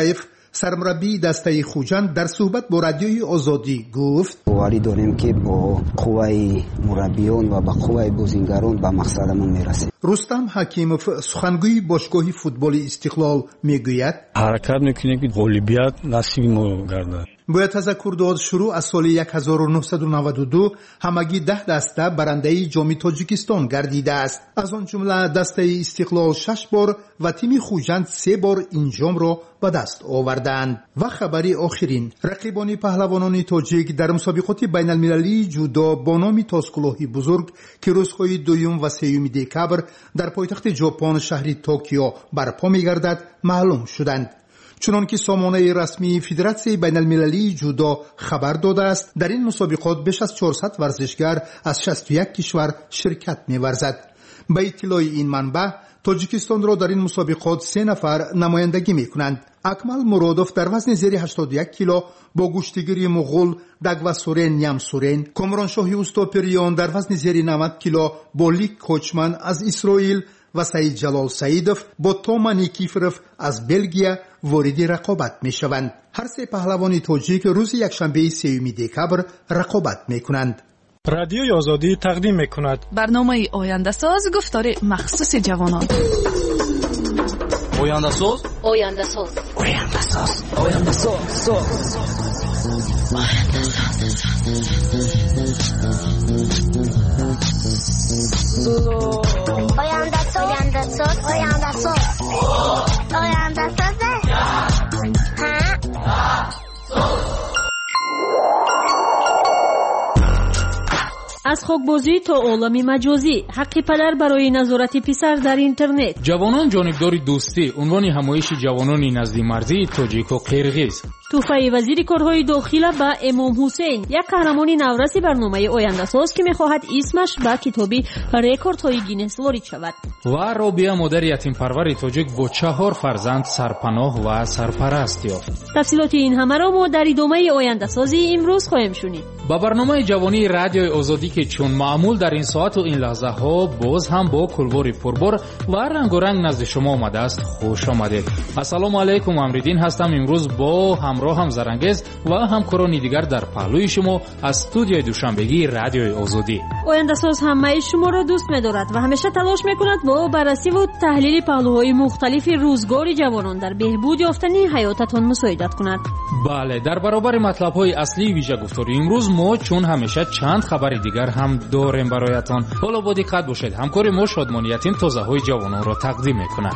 Speaker 12: سرمربی دسته خوجند در صحبت با رادیوی آزادی گفت
Speaker 15: باوری داریم که با قوه مربیان و با قوه بازیگران به مقصدمون میرسیم.
Speaker 12: رستم حکیمов سخنگوی باشگاه فوتبال استقلال میگوید
Speaker 16: حرکت میکنیم که غالبیت نصیب ما گردد.
Speaker 12: باید تذکر داد شروع از سال 1992 همگی 10 دسته برنده جام تاجیکستان گردیده است. از آن جمله دسته استقلال 6 بار و تیم خوجند 3 بار این جام را به دست آوردند. و خبری آخرین، رقیبان پهلوانان تاجیک در مسابقات بین المللی جودو با نام تاسکلوهی بزرگ که روزهای 2 و 3 دکبر در پایتخت ژاپن شهر توکیو برپا می‌گردد معلوم شدند. چنانکه سامانه رسمی فدراسیون بین المللی جودو خبر داده است در این مسابقات بیش از 400 ورزشگر از 61 کشور شرکت می‌ورزد. به اطلاع این منبع تاجیکستان را در این مسابقات 3 نفر نمایندگی می‌کنند. اکمل مرادوف در وزن زیر 81 کیلو با گشتگیری مغول دگواسورین نیامسورین، کامران شاهی اوستاپریان در وزن زیر 90 کیلو با لیک کوچمن از اسرائیل و سعید جلال سعیدوف با توما نیکیفروف از بلژیم وارد رقابت می شوند. هر 3 پهلوان تاجیک روز یکشنبه 3 دکبر رقابت می کنند.
Speaker 10: رادیوی آزادی تقدیم می کند
Speaker 5: برنامه آینده ساز، گفتار مخصوص جوانان.
Speaker 17: آینده ساز،
Speaker 5: آینده ساز،
Speaker 17: آینده ساز، آینده ساز،
Speaker 1: از خاکبازی تا عالم مجازی، حق پدر برای نظارت پسر در اینترنت.
Speaker 9: جوانان جانبدار دوستی، عنوان همایش جوانان نزدی مرزی تاجیک و قرقیز.
Speaker 1: توفیق وزیر کارهای داخله به امام حسین، یک قهرمان نورسی برنامه آینده ساز که می‌خواهد اسمش به کتاب رکوردهای گینس وارد شود.
Speaker 9: و رابعه مادر یتیم پرور تاجیک با 4 فرزند سرپناه و سرپرست یافت.
Speaker 1: تفصیلات این همه را ما در ادامه آینده سازی امروز خواهیم شنید.
Speaker 9: با برنامه جوانی رادیوی آزادی که چون معمول در این ساعت و این لحظه ها باز هم با کلوار پربار و رنگ و رنگ نزد شما آمده است. خوش آمدید. السلام علیکم، امریدین هستم. امروز با همراه زرنگز و همکاران دیگر در پهلوی شما از استودیوی دوشنبگی رادیوی آزادی.
Speaker 1: آینده ساز همه شما را دوست می‌دارد و همیشه تلاش می‌کند با بررسی و تحلیل پهلوهای مختلف روزگار جوانان در بهبود یافتن حیاتتان مساعدت کند.
Speaker 9: بله، در برابر مطلب‌های اصلی ویژه گفتاری امروز ما چون همیشه چند خبر دیگر هم داریم برایتان. حالا با دقت باشید. همکار ما شادمانی یتیم تازه‌های جوانان را تقدیم می‌کند.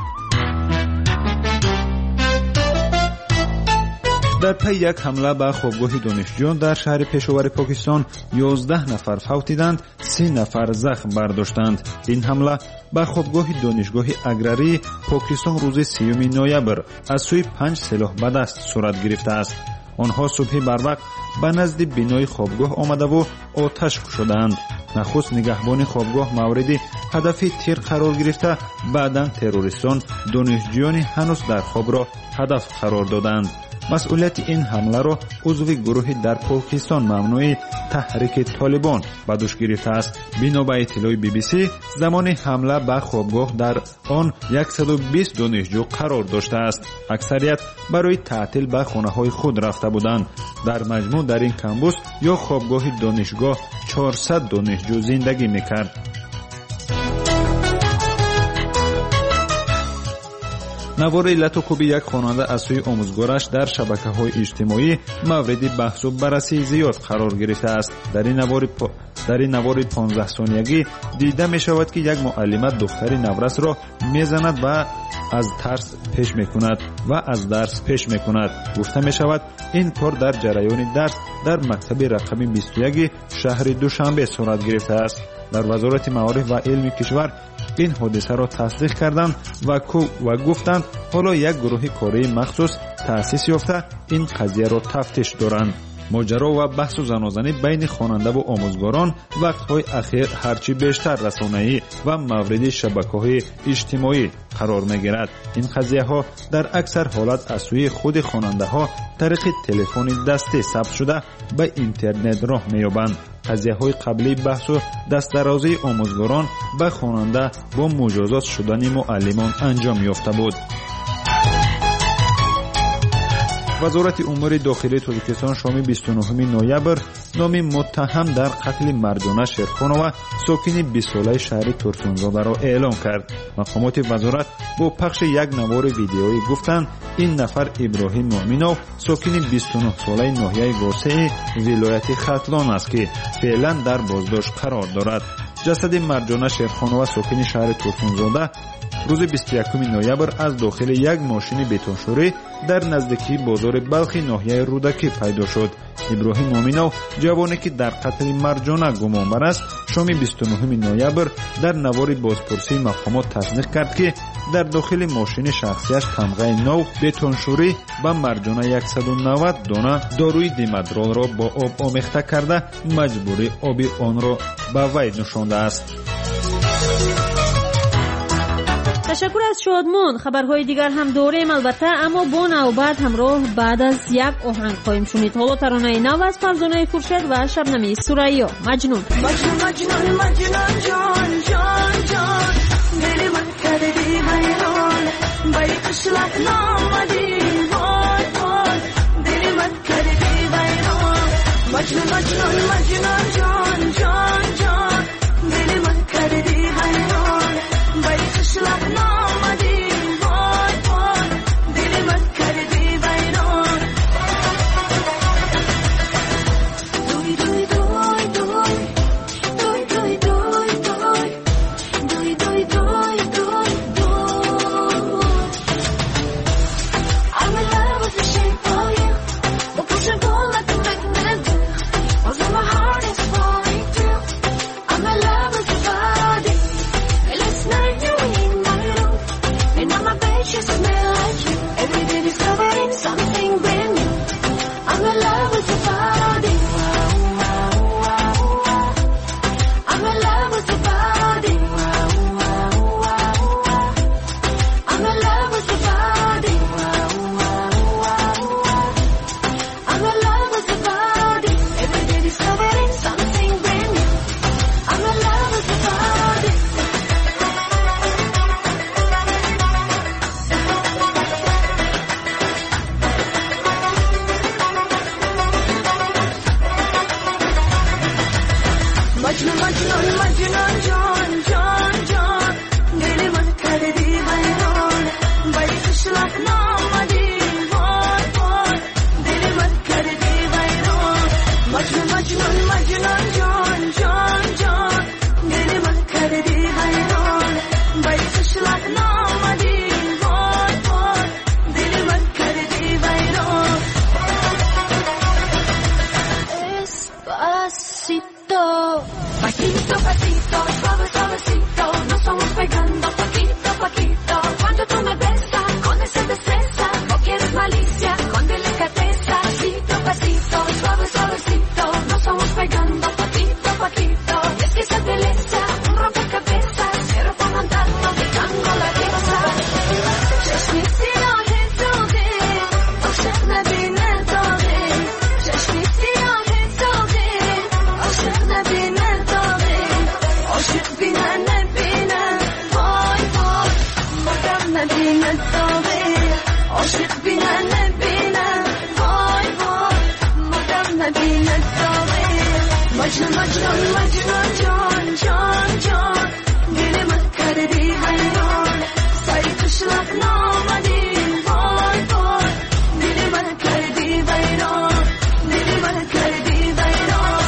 Speaker 6: در پی یک حمله به خوابگاه دانشجویان در شهر پشاور پاکستان 11 نفر فوتیدند، 30 نفر زخم برداشتند. این حمله به خوابگاه دانشگاه اگراری پاکستان روز 30 نوامبر از سوی 5 سلاح به دست صورت گرفته است. آنها صبح بروقت به نزد بنای خوابگاه آمده و آتش کشیدند. نخست نگهبان خوابگاه مورد هدف تیر قرار گرفته، بعداً تروریستان دانشجویان هنوز در خواب را هدف قرار دادند. مسئولیت این حمله را عضو گروه در پاکستان ممنوع تحریک طالبان به دوش گرفته است. بنا به اطلاع BBC زمان حمله به خوابگاه در آن 120 دانشجو قرار داشته است. اکثریت برای تعطیل به خانه‌های خود رفته بودند. در مجموع در این کمبوس یا خوابگاه دانشگاه 400 دانشجو زندگی می‌کرد. نوار علت و خوب یک خواننده از سوی آموزگارش در شبکه‌های اجتماعی مورد بحث و بررسی زیاد قرار گرفته است. در این نوار 15 ثانیه‌ای دیده می شود که یک معلمه دختر نورس را میزند و از ترس پیش میکند و از درس پیش میکند. گفته می شود این کار در جریان درس در مکتب رقم 21 شهر دوشنبه صورت گرفته است. در وزارت معارف و علم کشور این حادثه را تصدیق کردند و گفتند حالا یک گروه کاری مخصوص تأسیس یافته این قضیه را تفتیش دارند. ماجرا و بحث و زنازنی بین خواننده و آموزگاران وقت‌های اخیر هرچی بیشتر رسانه‌ای و مورد شبکه‌های اجتماعی قرار می‌گیرد. این قضیه‌ها در اکثر حالت از سوی خود خواننده‌ها طریق تلفن دستی ثبت شده به اینترنت راه می‌یابند. قضیه‌های قبلی بحث و دست‌درازی آموزگاران به خواننده با مجازات شدن معلمان انجام یافته بود.
Speaker 18: وزارت امور داخلی تاجیکستان شام 29 نوامبر نام متهم در قتل مرجانه شیرخانова ساکن 20 ساله شهر ترسونزاده را اعلام کرد. مقامات وزارت با پخش یک نوار ویدیویی گفتند این نفر ابراهیم مومنov ساکن 29 ساله ناحیه واسع ولایت ختلان است که فعلا در بازداشت قرار دارد. جسد مرجانه شیرخانова ساکن شهر ترسونزاده روز 21 نوامبر از داخل یک ماشین بتونشوری در نزدیکی بازار بلخی ناحیه رودکی پیدا شد. ابراهیم مومنov جوانی که در قتل مرجانه گمان بر است شام 29 نوامبر در نوار بازپرسی مقامات تصدیق کرد که در داخل ماشین شخصیش تمغه نو بتونشوری با مرجانه 190 دانه داروی دیمدرال را با آب آمیخته کرده مجبوری آب آن را به وی نشانده است.
Speaker 19: تشکر از شادمان. خبرهای دیگر هم داریم البته، اما با نوبت همراه بعد از یک آهنگ خواهیم شنید. حالا ترانه نو از فرزانه خورشید و شبنمی ثریا مجنون.
Speaker 14: مجنون مجنون مجنون جان جان جان دل من کردی حیران بای قشلک نامدی وای وای دل من کردی حیران مجنون مجنون مجنون جان جان جان دل من کردی حیران بای قشلک نامدی وای وای دل من کردی حیران دوی دوی دوی دوی دوی دوی دوی دوی دوی دوی دوی I'm in love with the shape of you. We'll push and pull like a magnet. Although my heart is falling too. I'm in love with your body. And last night you were in my room. And on my bed you smell like you. Every day discovering something brand new. I'm in love with your body. I'm in love with your body. I'm in love with your body. I'm in love with your body. Every day discovering something brand new. I'm in love with your body. مجنون مجنون مجنون جان جان جان دل من کردی حیران بای قشلک نامدی وای وای دل من کردی حیران مجنون مجنون مجنون جان جان جان دل من کردی حیران بای قشلک نامدی وای وای دل من کردی حیران Despacito, pasito, pasito, suave, suavecito, nos vamos pegando poquito, poquito. Cuando tú me besas con esa destreza, no quieres malicia, con delicadeza. Pasito, pasito, suave, suavecito, nos vamos pegando poquito, poquito. Es que esa belleza, un rompecabezas, pero por mandarlo dejando la pieza. Çeşmisi ahetoge, aşkına binetoge, çeşmisi ahetoge, aşkına binetoge, aşk bina ne bina, vay vay, madem ne binetoge, aşk bina ne bina, vay vay, madem ne binetoge. Mecnun mecnun mecnun can can can, dilim kardی hayran, say kışlak namadi, vay vay, dilim kardی hayran, dilim kardی hayran.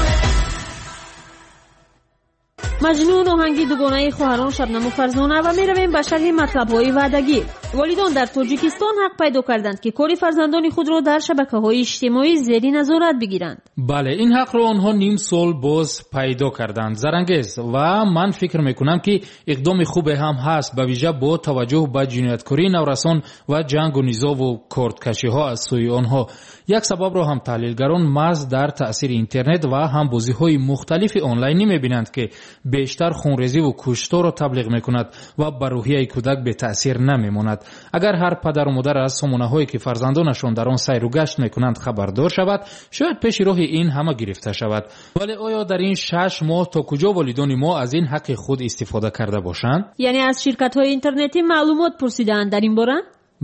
Speaker 19: مجنون آهنگی دوگانه خواهران شبنم و فرزانه. و می رویم به شرح مطلب‌های وعدگی. والدان در تاجیکستان حق پیدا کردند که کار فرزندان خود را در شبکه‌های اجتماعی زیر نظارت بگیرند.
Speaker 9: بله، این حق را آنها نیم سال باز پیدا کردند. زرنگیز و من فکر میکنم که اقدام خوب هم هست، به ویژه با توجه به جنایتکاری نورسان و جنگ و نزاع و کارتکشی ها از سوی آنها. یک سبب را هم تحلیلگران محض در تأثیر اینترنت و همبازی های مختلف آنلاین میبینند که بیشتر خونریزی و کشتار را تبلیغ میکند و بر روحیه کودک به تأثیر نمیماند. اگر هر پدر و مادر از سامانه هایی که فرزندانشان در آن سیر و گشت میکنند خبردار شود، شاید پیش راه این همه گرفته شود. ولی آیا در این 6 ماه تا کجا والدان ما از این حق خود استفاده کرده باشند؟
Speaker 19: یعنی از شرکت های اینترنتی معلومات پرسیدند در این باره؟
Speaker 9: بله،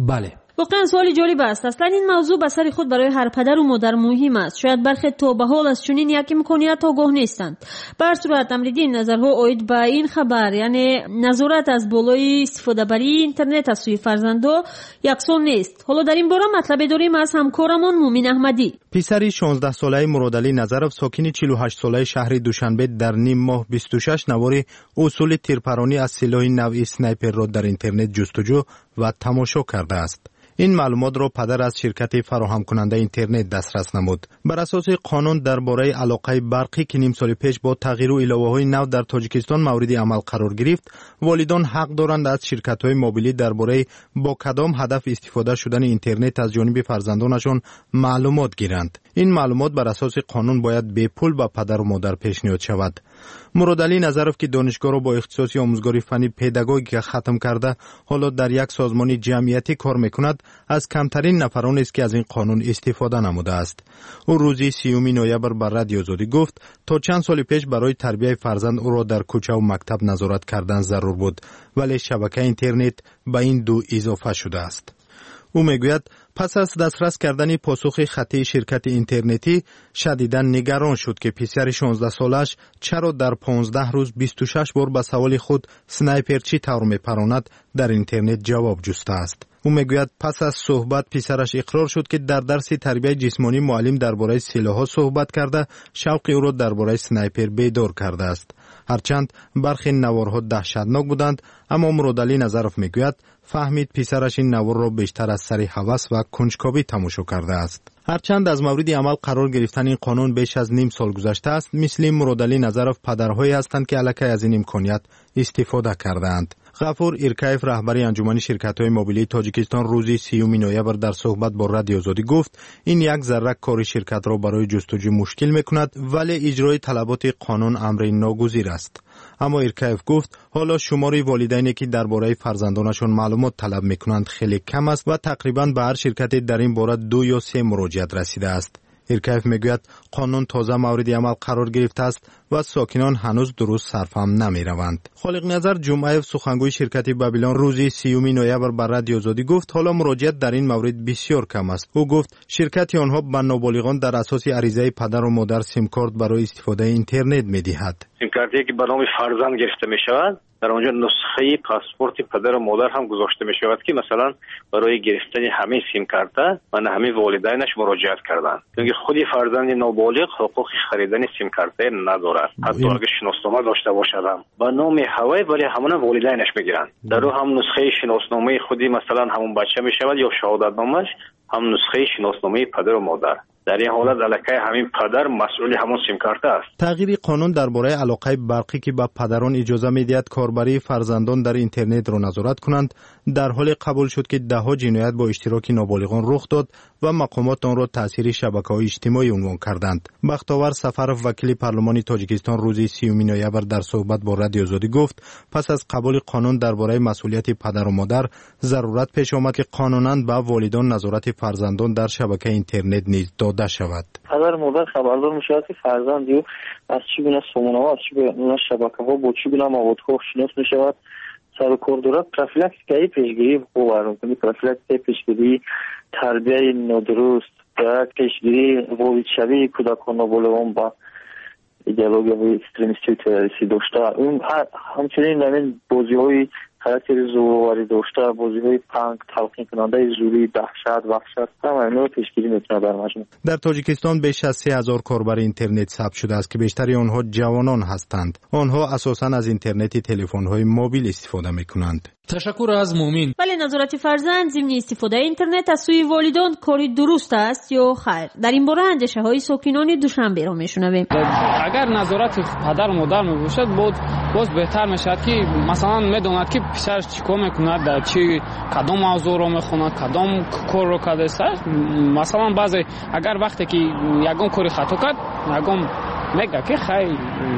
Speaker 19: واقعا سوال جالب است. اصلا این موضوع به سر خود برای هر پدر و مادر مهم است. شاید برخی تا به حال از چنین یک امکانیت آگاه نیستند. به هر صورت امریدین نظرها اوید به این خبر، یعنی نظارت از بالای استفاده بر اینترنت از سوی فرزندان یکسان نیست. حالا در این باره مطلب داریم از همکارمان مومن احمدی.
Speaker 3: پسری 16 ساله مرادعلی نظرов ساکن 48 ساله شهر دوشنبه در نیم ماه 26 نوار اصول تیرپرانی از سلاح نوعی اسنایپر را در اینترنت جستجو و تماشا کرده است. این معلومات را پدر از شرکت فراهم کننده اینترنت دسترس نمود. بر اساس قانون درباره علاقه برقی که نیم سال پیش با تغییر و الهه‌های نو در تاجیکستان مورد عمل قرار گرفت، والدان حق دارند از شرکت‌های موبیلی درباره با کدام هدف استفاده شدن اینترنت از جانب فرزندانشان معلومات گیرند. این معلومات بر اساس قانون باید به پول به پدر و مادر پیشنهاد شود. مرادعلی نظرov که دانشگاه را با اختصاص آموزگاری فنی پداگوژیک ختم کرده، حالا در یک سازمان جمعیتی کار میکند، از کمترین نفران است که از این قانون استفاده نموده است. او روز 30 نوامبر بر رادیو آزادی گفت تا چند سال پیش برای تربیت فرزند او را در کوچه و مکتب نظارت کردن ضرور بود، ولی شبکه اینترنت به این دو اضافه شده است. او میگوید پس از دسترس کردن پاسخ خطی شرکت اینترنتی شدیداً نگران شد که پسر 16 سالش چرا در 15 روز 26 بار به سوال خود سنایپر چی طور میپراند در اینترنت جواب جسته است. او میگوید پس از صحبت پسرش اقرار شد که در درس تربیت جسمانی معلم درباره سلاح‌ها صحبت کرده، شوق او را درباره سنایپر بیدار کرده است. هرچند برخی نوارها دهشتناک بودند، اما مرادعلی نظرov میگوید فهمید پسرش این نوار را بیشتر از سر هوس و کنجکاوی تماشا کرده است. هرچند از مورد عمل قرار گرفتن این قانون بیش از نیم سال گذشته است، مثل مرادعلی نظرov پدرهایی هستند که الکی از این امکانیت استفاده کردند. غفور ایرکایف رهبر انجمن شرکت‌های موبیلی تاجیکستان روز 30 نوامبر در صحبت با رادیو آزادی گفت این یک ذره کار شرکت را برای جستجو مشکل می‌کند، ولی اجرای طلبات قانون امر ناگزیر است. اما ایرکایف گفت حالا شمار والدینی که درباره فرزندانشان معلومات طلب می‌کنند خیلی کم است و تقریباً به هر شرکت در این باره 2 یا 3 مراجعت رسیده است. ایرکایف میگوید قانون تازه مورد عمل قرار گرفته است و ساکنان هنوز درست صرفم نمیروند. خالق نظر جمعه سخنگوی شرکت بابیلون روز 30 نوامبر بر رادیو آزادی گفت حالا مراجعت در این مورد بسیار کم است. او گفت شرکت آنها به نابالغان در اساس عریضه پدر و مادر سیم کارت برای استفاده اینترنت میدهد.
Speaker 20: سیم کارتی که به نام فرزند گرفته می شود، در آنجا نسخه پاسپورت پدر و مادر هم گذاشته می شود که مثلا برای گرفتن همه سیم کارت و همه والدینش مراجعت کردن، چون خود فرزند نابالغ حقوق خریدن سیم کارت ندارد. حتی اگر شناسنامه داشته باشد هم به نام هوای ولی همون والدینش میگیرن. در او هم نسخه شناسنامه خودی مثلا همون بچه می شود یا شهادت نامش هم نسخه شناسنامه پدر و مادر. در این حالت علاقه همین پدر مسئول همون سیم کارت است.
Speaker 3: تغییر قانون درباره علاقه برقی که به پدران اجازه میدهد کاربری فرزندان در اینترنت را نظارت کنند، در حال قبول شد که دهها جنایت با اشتراک نابالغان رخ داد و مقامات آن را تاثیر شبکه‌های اجتماعی عنوان کردند. بختاور سفرov وکیل پارلمان تاجیکستان روز 30 نوامبر در صحبت با رادیو آزادی گفت پس از قبول قانون درباره مسئولیت پدر و مادر ضرورت پیش آمد که قانونا به والدان نظارت فرزندان در شبکه اینترنت نیز داده شود.
Speaker 21: پدر و مادر خبردار می شود که فرزندی از چی گونه سامانه‌ها، از چی گونه شبکه‌ها، با چی گونه موادها شناس می شود. سر و کار دارد پروفیلاکتیکای پیشگیری حقوق برنامه‌ریزی، پروفیلاکتیکای پیشگیری تربیت نادرست، پیشگیری واریدشوی کودکان نابالغان با ایدئولوژی‌های اکستریمیستی و تروریستی داشته. اون همچنین همین بازی‌های خاطر زوری داشته، بازی‌های پنگ، تلقین کننده زوری، دهشت، وحشت، همه پیشگیری می‌کنه در مجموع.
Speaker 3: در تاجیکستان بیش از 3000 کاربر اینترنت ثبت شده است که بیشتر آنها جوانان هستند. آنها اساساً از اینترنت تلفن‌های موبیل استفاده می‌کنند.
Speaker 9: تشکر از مومن.
Speaker 19: ولی نظارت فرزند ضمن استفاده اینترنت از سوی والدان کاری درست است یا خیر؟ در این باره اندیشه‌های ساکنان دوشنبه را می‌شنویم.
Speaker 2: اگر نظارت پدر و مادر می‌باشد باز بهتر میشد که مثلا می‌داند که پسرش چیکار می‌کند، در چی کدام موضوع را می‌خواند، کدام کار را کرده است. مثلا بعضی اگر وقتی که یگان کاری خطا کرد، یگان میگه که خیر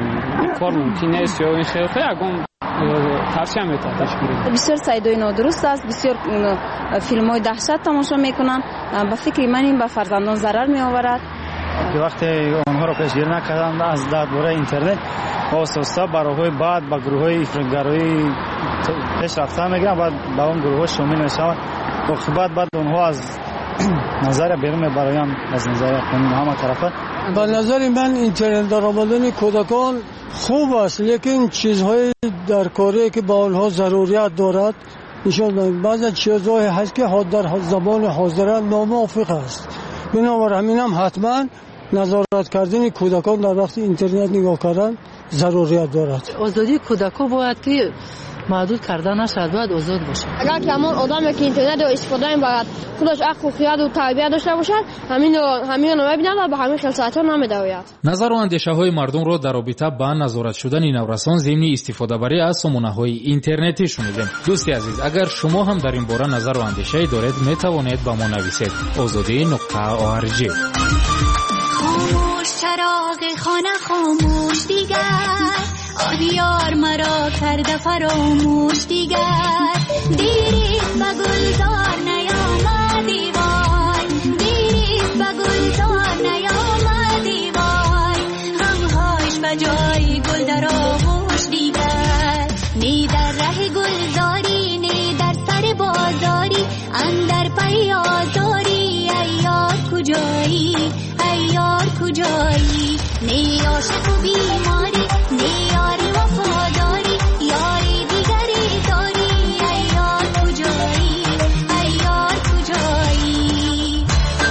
Speaker 2: کار ممکن نیست یا این خیر یگان ترشیم میتونه تشکیل.
Speaker 22: بسیار سایدای نادرست است، بسیار فیلم‌های دهشت تماشا میکنن. به فکر من این به فرزندان ضرر میآورد.
Speaker 23: که وقتی آنها را پیشگیری نکردند از درباره اینترنت آساستا برای بعد با گروه‌های افراط‌گرایی پیش رفته میگن و به اون گروه شامل میشوند عاقبت بعد اونها از نظر بیرون برایم از نظر قانون همه طرفه.
Speaker 7: به نظر من اینترنت درآمدن کودکان خوب است، لیکن چیزهای در کاری که با آنها ضروریت دارد نشان بعضی چیزهای هست که در زمان حاضر ناموافق است. بنابراین همین حتما نظارت کردن کودکان در وقت اینترنت نگاه کردن ضروریت دارد.
Speaker 5: آزادی کودکان باید که محدود کرده نشد، باید آزاد باشد.
Speaker 8: اگر که همون آدمی که اینترنت رو استفاده باید خودش عقل و خیال و تربیت داشته باشد، همین رو نمی‌بیند و به همین خصلت‌ها نمی‌دوید.
Speaker 9: نظر و اندیشه‌های مردم را در رابطه با نظارت شدن نورسان ضمن استفاده بری از سامانه‌های اینترنتی شنیدیم. دوستی عزیز، اگر شما هم در این باره نظر و اندیشه‌ای دارید می‌توانید با ما نویسید. azadi.org.
Speaker 11: خاموش چراغ خانه خاموش دیگر، آبیار مرا کرده فراموش دیگر. دیریست و گلزار نیامدی وای، دیریست و گلزار نیامدی وای. غمهاش به جای گل در آغوش دیگر. نی در ره گلزاری، نی در سر بازاری، اندر پی آزاری. ای یار کجایی، ای یار کجایی. نی عاشق و بیماری، نی یاری وفاداری، یاری دیگری داری. ای یار کجایی، ای یار کجایی.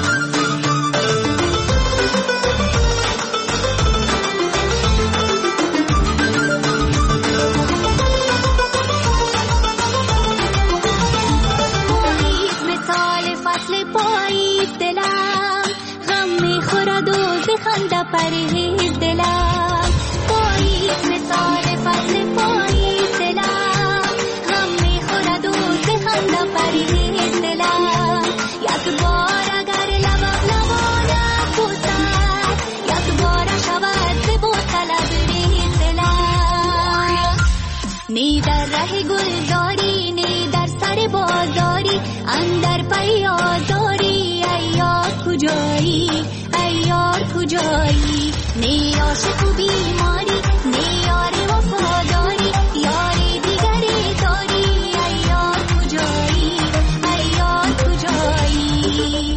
Speaker 11: پاییز مثال فصل پاییز دلم، غم میخورد و خنده پرهیز دلم. پاییز مثال فصل پاییز دلم، غم میخورد و خنده پرهیز دلم. یک بار اگر لبانم بوسد، یک بار شود به بوسه لبریز دلم. نی در ره گلزاری، نی در سر بازاری، اندر پی آزاری. ای یار کجایی، ای یار کجایی. نی عاشق و بیماری، نی یاری وفاداری، یاری دیگری داری. ای یار کجایی، ای یار کجایی.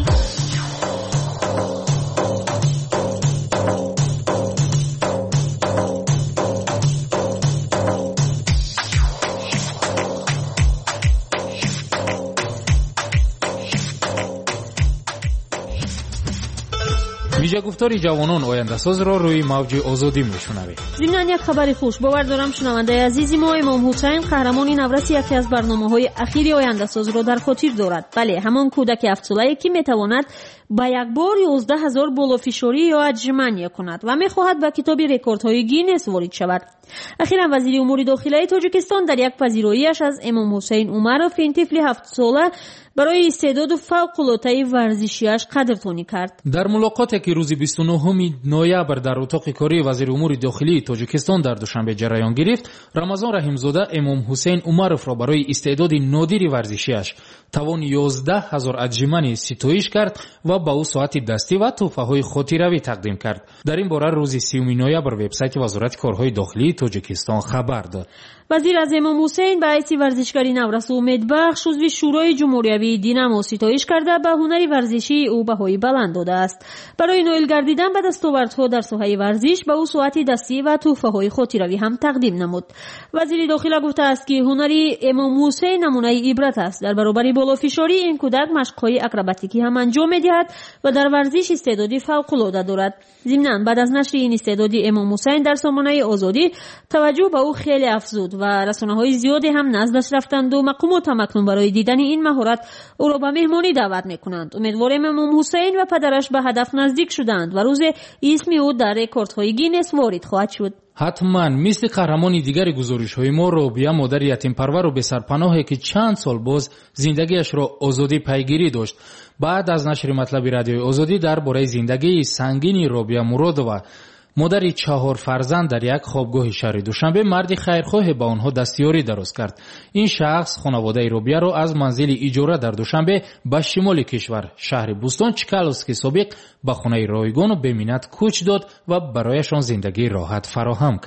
Speaker 9: ویژه گفتاری جوانان آینده ساز را روی موج آزادی میشنوید.
Speaker 19: ضمن یک خبر خوش باور دارم شنونده عزیزی ما امام حسین قهرمان نورس یکی از برنامه‌های اخیر آینده ساز را در خاطر دارد. بله، همان کودک 7 ساله‌ای که میتواند با یک بار 11000 بالافشاری یا اجمنی کند و میخواهد به کتاب رکوردهای گینس وارد شود. اخیراً وزیر امور داخلی تاجیکستان در یک پذیراییش از امام حسین عمرov این طفل 7 ساله برای استعداد فوق‌العاده ورزشیش قدردانی کرد.
Speaker 9: در ملاقاتی که روز 29 نوامبر در اتاق کاری وزیر امور داخلی تاجیکستان در دوشنبه جریان گرفت، رمضان رحیمزاده امام حسین عمرov را برای استعداد نادر ورزشیش توان 11000 اجمنی ستایش کرد و با او ساعت دستی و تحفه‌های خاطروی تقدیم کرد. در این باره روز 30 نوامبر وبسایت وزارت کارهای داخلی تاجیکستان خبر داد.
Speaker 19: وزیر از امام حسین به حیث ورزشکاری نورس امیدبخش عضو شورای جمهوری دینمو ستایش کرده به هنر ورزشی او بهای بلند داده است. برای نایل گردیدن به دستاوردها در ساحه ورزش به او ساعت دستی و تحفه‌های خاطروی هم تقدیم نمود. وزیر داخله گفته است که هنر امام حسین نمونه عبرت است. در برابر بالافشاری این کودک مشق‌های اکروباتیکی هم انجام می‌دهد و در ورزش استعدادی فوق‌العاده دارد. ضمناً بعد از نشر این استعداد امام حسین در سامانه آزادی توجه به او خیلی افزود و رسانه‌های زیادی هم نزدش رفتند و مقامات هم اکنون برای دیدن این مهارت او را به مهمانی دعوت می‌کنند. امیدواریم امام حسین و پدرش به هدف نزدیک شدند و روز اسم او در رکوردهای گینس وارد خواهد شد.
Speaker 9: حتما مثل قهرمانی دیگر گزارش‌های ما روبیا مادر یتیم پرور و بسرپناهی که چند سال باز زندگیش را آزادی پیگیری داشت. بعد از نشر مطلب رادیوی آزادی درباره زندگی سنگین روبیا مرادова مادر 4 فرزند در یک خوابگاه شهر دوشنبه مردی خیرخواه با آنها دستیاری درست کرد. این شخص خانواده روبیا را از منزل اجاره در دوشنبه به شمال کشور شهر بوستون چکالوسکی سابق به خانه رایگان و به منت کوچ داد و برایشان زندگی راحت فراهم کرد.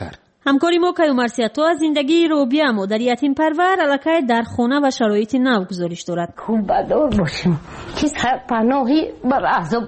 Speaker 19: همکاری ما کیومرثیتو از زندگی روبیا مادر یتیم پرور علاقه در خانه و شرایط نو گزارش دارد.
Speaker 4: خوب بدار باشیم که سرپناهی بر عذاب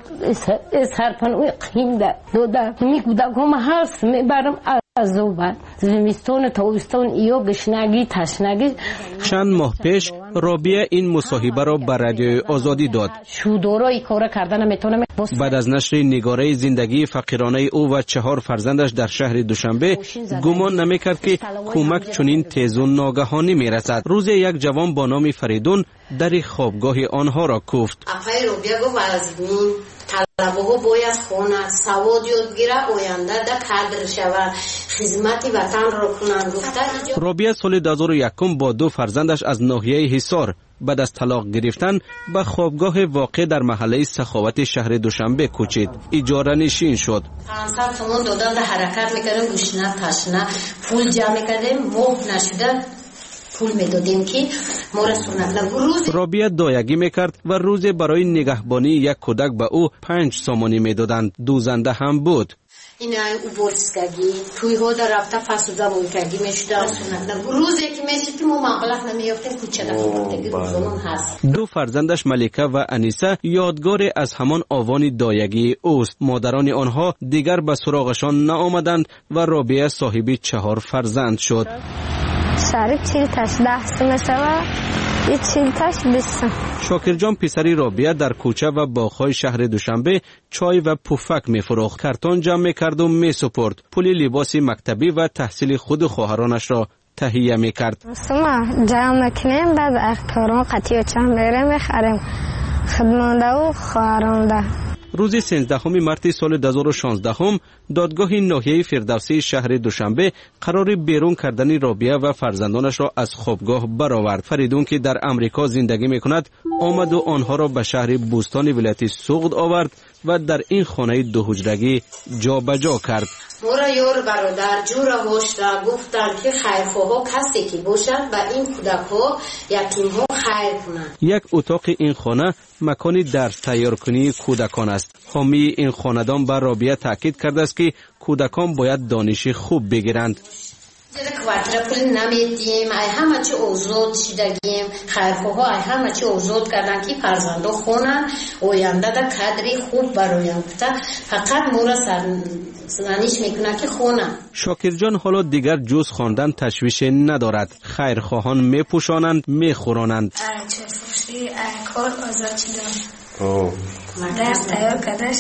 Speaker 4: سرپناهی قیم داده میگودم هست میبرم عذاب زمستان تابستان ایو گشنگی تشنگی.
Speaker 13: چند ماه پیش رابیه این مصاحبه را به رادیوی آزادی داد.
Speaker 4: شودورای کار کردن میتونم.
Speaker 13: بعد از نشر نگاره زندگی فقیرانه او و 4 فرزندش در شهر دوشنبه گمان نمیکرد که کمک چنین تیز و ناگهانی میرسد. روز یک جوان با نام فریدون در خوابگاه آنها را کوفت.
Speaker 15: آقای رابیه گفت وزنین طلبه ها باید خونه سواد یاد گیره آینده در کادر شود خدمت وطن را کنند گفته.
Speaker 13: رابیه سال 2001 با 2 فرزندش از ناحیه حصار بعد از طلاق گرفتن به خوابگاه واقع در محله سخاوت شهر دوشنبه کوچید. اجاره نشین شد.
Speaker 15: 500 تومان دادن در حرکت میکردیم گوشنه تشنه پول جمع میکردیم ماه نشده پول میدادیم که ما را سنت روز.
Speaker 13: رابیه دایگی میکرد و روز برای نگهبانی یک کودک به او 5 سامانی میدادند. دوزنده هم بود.
Speaker 15: این او برسکگی توی ها در رفته فسوده بولکگی میشده سنت روزی که میشید ما مغلق نمیافتیم کوچه نخوردگی روزمون هست.
Speaker 13: 2 فرزندش ملیکه و انیسه یادگار از همان آوان دایگی اوست. مادران آنها دیگر به سراغشان نآمدند و رابیه صاحب 4 فرزند شد.
Speaker 4: شریک چیلتش 10 سمه شود یه چیلتش 20.
Speaker 13: شاکر جان پسری رابیه در کوچه و باغ‌های شهر دوشنبه چای و پفک می‌فروخت. کارتون جمع می‌کرد و می‌سپرد. پول لباس مکتبی و تحصیل خود خواهرانش را تهیه می‌کرد.
Speaker 4: ما جمع کنیم بعد اخکارون قطعی چند بریم می‌خریم خدمانده و خواهرانده.
Speaker 13: روز 13 مارس سال 2016 دادگاه ناحیه فردوسی شهر دوشنبه قرار بیرون کردن رابیه و فرزندانش را از خوابگاه برآورد. فریدون که در امریکا زندگی میکند آمد و آنها را به شهر بوستان ولایت سوغد آورد و در این خانه 2 حجرگی جابجا کرد.
Speaker 15: مورا یور برادر جورا هشتا گفتن که خیرخواه کسی که باشد و این کودک ها یتیم ها خیر کنند.
Speaker 13: یک اتاق این خانه مکانی درس تیار کنی کودکان است. حامی این خاندان بر رابیه تاکید کرده است که کودکان باید دانش خوب بگیرند.
Speaker 15: کوارتر پول نمیدیم ای همه چی اوزود شدگیم خیرخواه ها ای همه چی اوزود کردن که فرزنده خونن آینده در کادری خوب برایم فقط مورا سرزنش میکنه که خونن.
Speaker 13: شاکر جان حالا دیگر جز خواندن تشویش ندارد. خیرخواهان میپوشانند میخورانند.
Speaker 4: چه فروشی کار آزاد شدن درس تیار کردش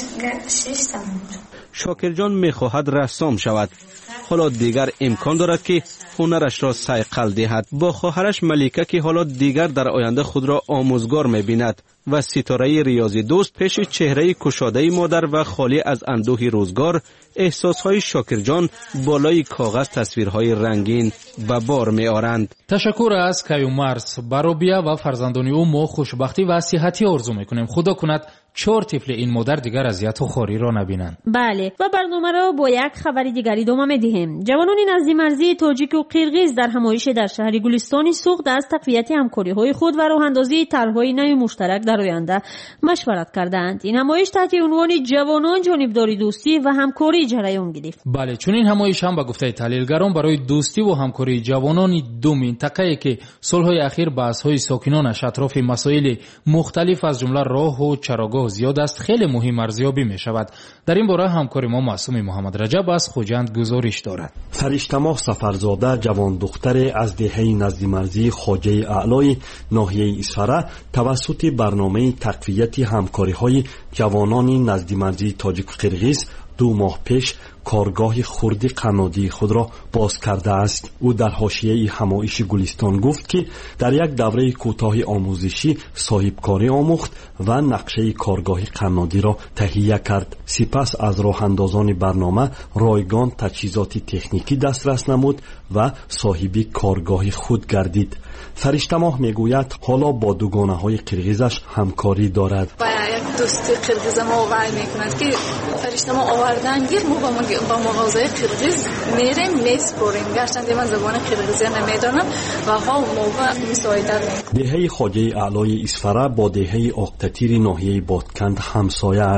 Speaker 4: 6 تومان.
Speaker 13: شاکر جان میخواهد رسام شود. حالا دیگر امکان دارد که هنرش را صیقل دهد. با خواهرش ملیکه که حالا دیگر در آینده خود را آموزگار می‌بیند و ستاره ریاضی دوست پیش چهره کشاده مادر و خالی از اندوه روزگار احساسهای شاکر جان بالای کاغذ تصویرهای رنگین به بار می‌آورند.
Speaker 9: تشکر از کیومرث. برابیا و فرزندان او ما خوشبختی و صحتی آرزو می‌کنیم. خدا کند 4 طفل این مادر دیگر اذیت و خواری را نبینند.
Speaker 19: بله و برنامه را با یک خبر دیگری ادامه می‌دهیم. جوانان نزدی مرزی تاجیک و قرقیز در همایش در شهر گلستان سوغد از تقویت همکاری‌های خود و راه‌اندازی طرح‌های نو مشترک در آینده مشورت کردند. این همایش تحت عنوان جوانان جانبداری دوستی و همکاری جریان گرفت.
Speaker 9: بله چون این همایش هم به گفته تحلیلگران برای دوستی و همکاری جوانان دو منطقه‌ای که سال‌های اخیر بحث‌های ساکنانش اطراف مسائل مختلف از جمله راه و چراگاه زیاد است خیلی مهم ارزیابی می شود. در این باره همکار ما معصوم محمد رجب از خوجند گزارش دارد.
Speaker 24: فرشته‌ماه سفرزاده جوان دختر از دهه نزدی مرزی خواجه اعلای ناحیه اسفره توسط برنامه تقویت همکاری‌های جوانان نزدی مرزی تاجیک و قرقیز 2 ماه پیش کارگاه خرد قنادی خود را باز کرده است. او در حاشیه همایش گلستان گفت که در یک دوره کوتاه آموزشی صاحبکاری آموخت و نقشه کارگاه قنادی را تهیه کرد. سپس از راه اندازان برنامه رایگان تجهیزات تکنیکی دسترس نمود و صاحب کارگاه خود گردید. فرشته‌ماه میگوید حالا با دوگانه‌های قرقیزش همکاری دارد.
Speaker 25: با یک دوستی قرقیز ما وعده میکند که فرشته‌ماه آوردن گیر ما با مغازه قرقیز میریم میسپریم گرچند من زبان قرقیزی نمیدانم و ها موقع مساعدت دهه
Speaker 24: خواجه اعلای اسفره با دهه آقتطیر ناحیه بادکند همسایه است.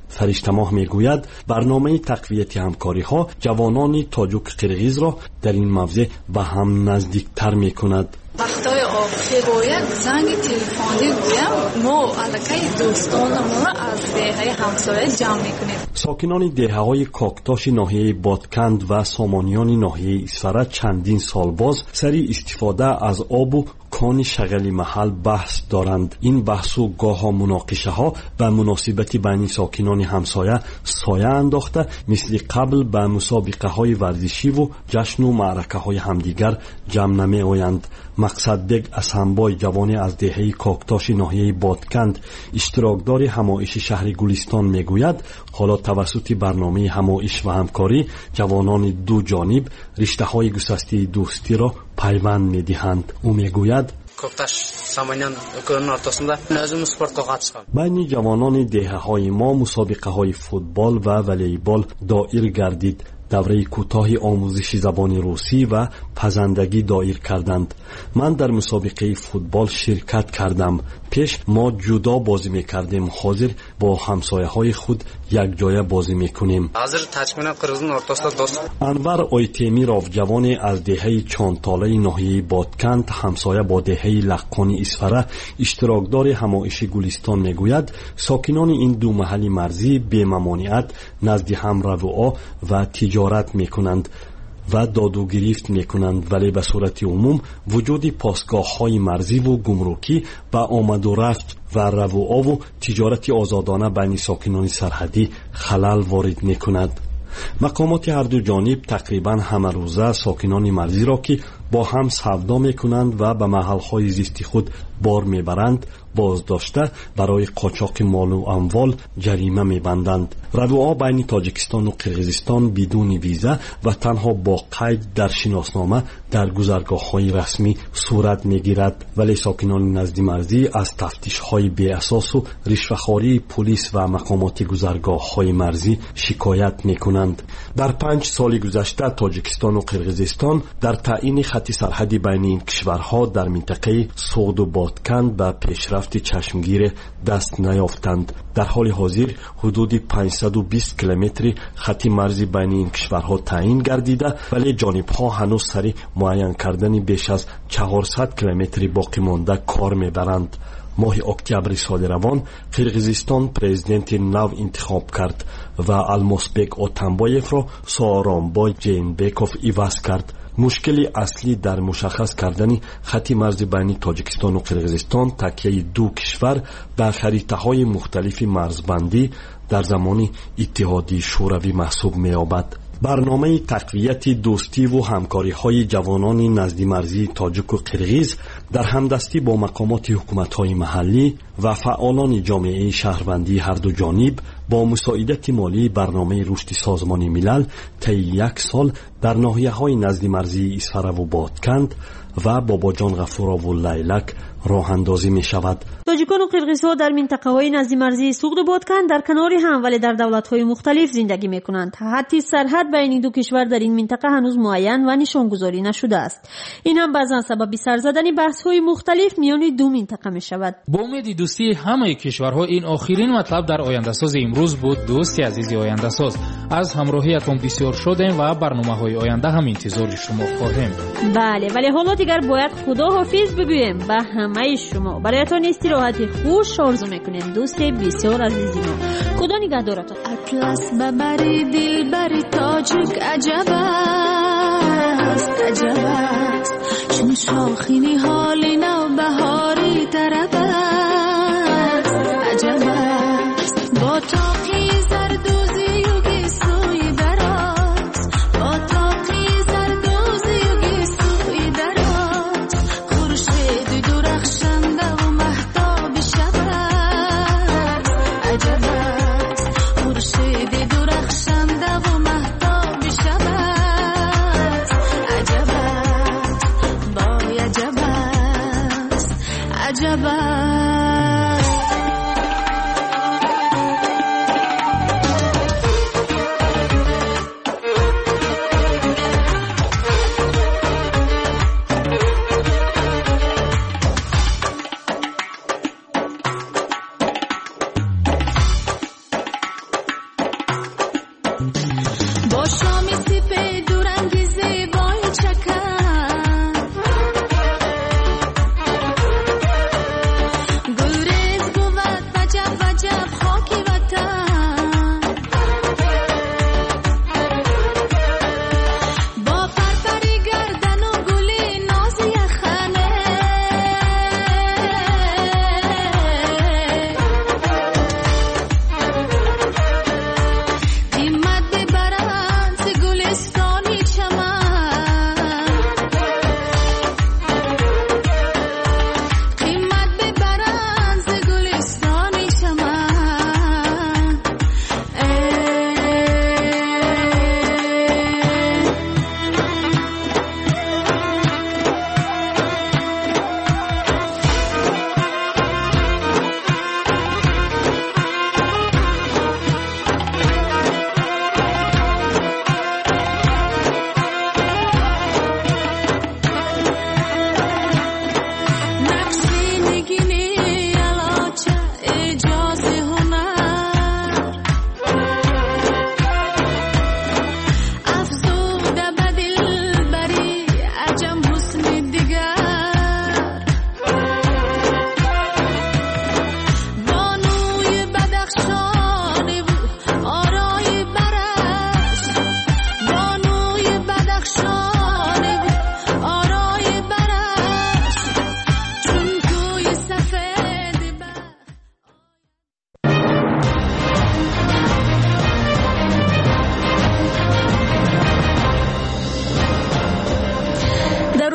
Speaker 24: فرشته‌ماه میگوید برنامه تقویت همکاری‌ها جوانان تاجیک قرغیز را در این موضع به هم نزدیکتر می‌کند.
Speaker 25: وقتای آخر باید زنگ تلفنی گویم ما علاقه دوستانمون را از دهه همسایه جمع میکنیم.
Speaker 24: ساکنان دهه‌های کاکتاش ناحیه بادکند و سامانیان ناحیه اسفره چندین سال باز سری استفاده از آب و کان شغل محل بحث دارند. این بحث و گاه‌ها مناقشه‌ها به مناسبت بین ساکنان همسایه سایه انداخته مثل قبل به مسابقه‌های ورزشی و جشن و معرکه‌های همدیگر جمع نمی‌آیند. مقصد بگ اسنبای جوانی از دهه کاکتاش ناحیه بادکند اشتراکدار همایش شهر گلستان میگوید حالا توسط برنامه همایش و همکاری جوانان دو جانب رشته‌های گسسته دوستی را پیوند می‌دهند. او میگوید
Speaker 1: کاکتاش سامانیان کورن ортасында өзім спортқа қатысқан.
Speaker 24: بین جوانان دهه‌های ما مسابقه‌های فوتبال و والیبال دایر گردید. دوره کوتاه آموزش زبان روسی و پزندگی دایر کردند. من در مسابقه فوتبال شرکت کردم. پیش ما جدا بازی میکردیم. حاضر با همسایه‌های خود یک جای بازی میکنیم.
Speaker 1: حاضر تاجیکستان قرغیزستان ортасында دوست.
Speaker 24: انور آیتمیرов جوان از دهه چانتاله ناحیه بادکند همسایه با دهه لقانی اسفره اشتراکدار همایش گلستان میگوید ساکنان این دو محل مرزی بی ممانعت نزد هم رفع و تجارت میکنند و داد و گرفت میکنند، ولی به صورت عموم وجود پاسگاه‌های مرزی و گمرکی با آمد و رفت و رفع و تجارت آزادانه بین ساکنان سرحدی خلل وارد میکند. مقامات هر دو جانب تقریبا همه روزه ساکنان مرزی را که با هم سودا میکنند و به محل‌های زیستی خود بار میبرند بازداشته برای قاچاق مال و اموال جریمه میبندند. روابط بین تاجیکستان و قرغیزستان بدون ویزا و تنها با قید در شناسنامه در گذرگاه‌های رسمی صورت میگیرد، ولی ساکنان نزد مرزی از تفتیش‌های بی اساس و رشوه‌خواری پلیس و مقامات گذرگاه‌های مرزی شکایت میکنند. در 5 سال گذشته تاجیکستان و قرغیزستان در تعیین خط سرحدی بین این کشورها در منطقه سود و بادکند به پیشرفت چشمگیر دست نیافتند. در حال حاضر حدود 520 کیلومتر خط مرزی بین این کشورها تعیین گردیده، ولی جانب‌ها هنوز سری معین کردن بیش از 400 کیلومتر باقی مانده کار میبرند. ماه اکتبر سال روان قرغیزستان پرزیدنت نو انتخاب کرد و الماسبек اتنبایف را سارانبای جینبеков عوض کرد. مشکل اصلی در مشخص کردن خط مرزی بین تاجیکستان و قرغیزستان تکیه دو کشور به خریطه‌های مختلف مرزبندی در زمان اتحادیه شوروی محسوب می‌یابد. برنامه تقویت دوستی و همکاری‌های جوانان نزد مرزی تاجیک و قرغیز در همدستی با مقامات حکومت‌های محلی و فعالان جامعه شهروندی هر دو جانب با مساعدت مالی برنامه رشد سازمان ملل طی 1 سال در ناحیه‌های نزد مرزی اسفره و بادکند و باباجان غفورا و لیلک راه اندازی می شود.
Speaker 19: تاجیکان و قرغیزها در منطقه های نزد مرزی سوغد و بادکند در کنار هم ولی در دولت های مختلف زندگی می کنند. حتی سرحد بین این دو کشور در این منطقه هنوز معین و نشانگذاری نشده است. این هم بعضا سبب سر زدن بحث های مختلف میان دو منطقه می شود.
Speaker 9: با امید دوستی همه کشورها این آخرین مطلب در آینده ساز امروز بود. دوستی عزیزی آینده ساز، از همراهیتون بسیار شدیم و برنامه‌های آینده هم انتظار شما خواهیم.
Speaker 19: بله، ولی حالا دیگر باید خداحافظ بگوییم به همه شما. برایتان استراحت خوش آرزو میکنیم دوست بسیار عزیزی ما. خدا نگهدارتان.
Speaker 11: اطلس ببری دل بری تاجیک عجب است، عجب است، چون شاخینی حالی نو بهاری طرب است، عجب است، با تاقی زردوزی و گیسوی دراز، با تاقی زردوزی و گیسوی دراز، خورشید درخشنده و مهتاب شب است، عجب است، خورشید درخشنده و مهتاب شب است، عجب است، بای عجب است، عجب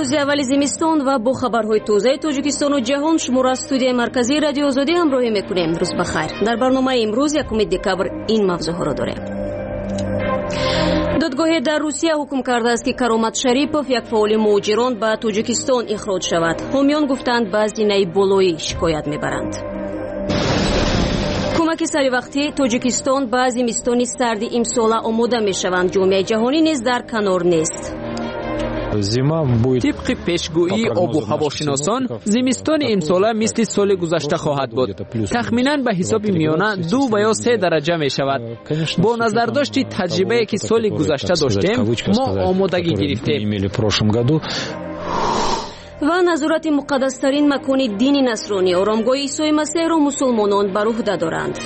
Speaker 6: روز اول زمستان و با خبرهای تازه تاجیکستان و جهان شما را استودیوی مرکزی رادیو آزادی همراهی میکنیم. روز بخیر. در برنامه امروز 1 دکبر این موضوع ها را داریم. دادگاه در روسیه حکم کرده است که کرامت شریپов یک فعال مهاجران به تاجیکستان اخراج شود. حامیان گفتند به هزینه بالایی شکایت میبرند. کمک سری وقتی تاجیکستان به زمستان سرد امسال آماده میشوند. جامعه جهانی نیز در کنار نیست.
Speaker 2: طبق پیشگویی آب و هواشناسان زمستان امسال مثل سال گذشته خواهد بود. تخمیناً به حساب میانه 2 یا 3 درجه می شود. با نظر داشتی تجربه‌ای که سال گذشته داشتیم ما آمادگی گرفتیم
Speaker 6: و نظارت مقدسترین مکان دین نصرانی آرامگاه عیسی مسیح را مسلمانان بر عهده دارند.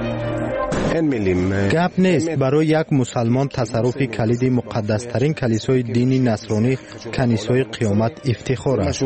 Speaker 3: گپ نیست برای یک مسلمان تصرف کلید مقدسترین کلیسای دینی نصرانی کنیسای قیامت افتخار است.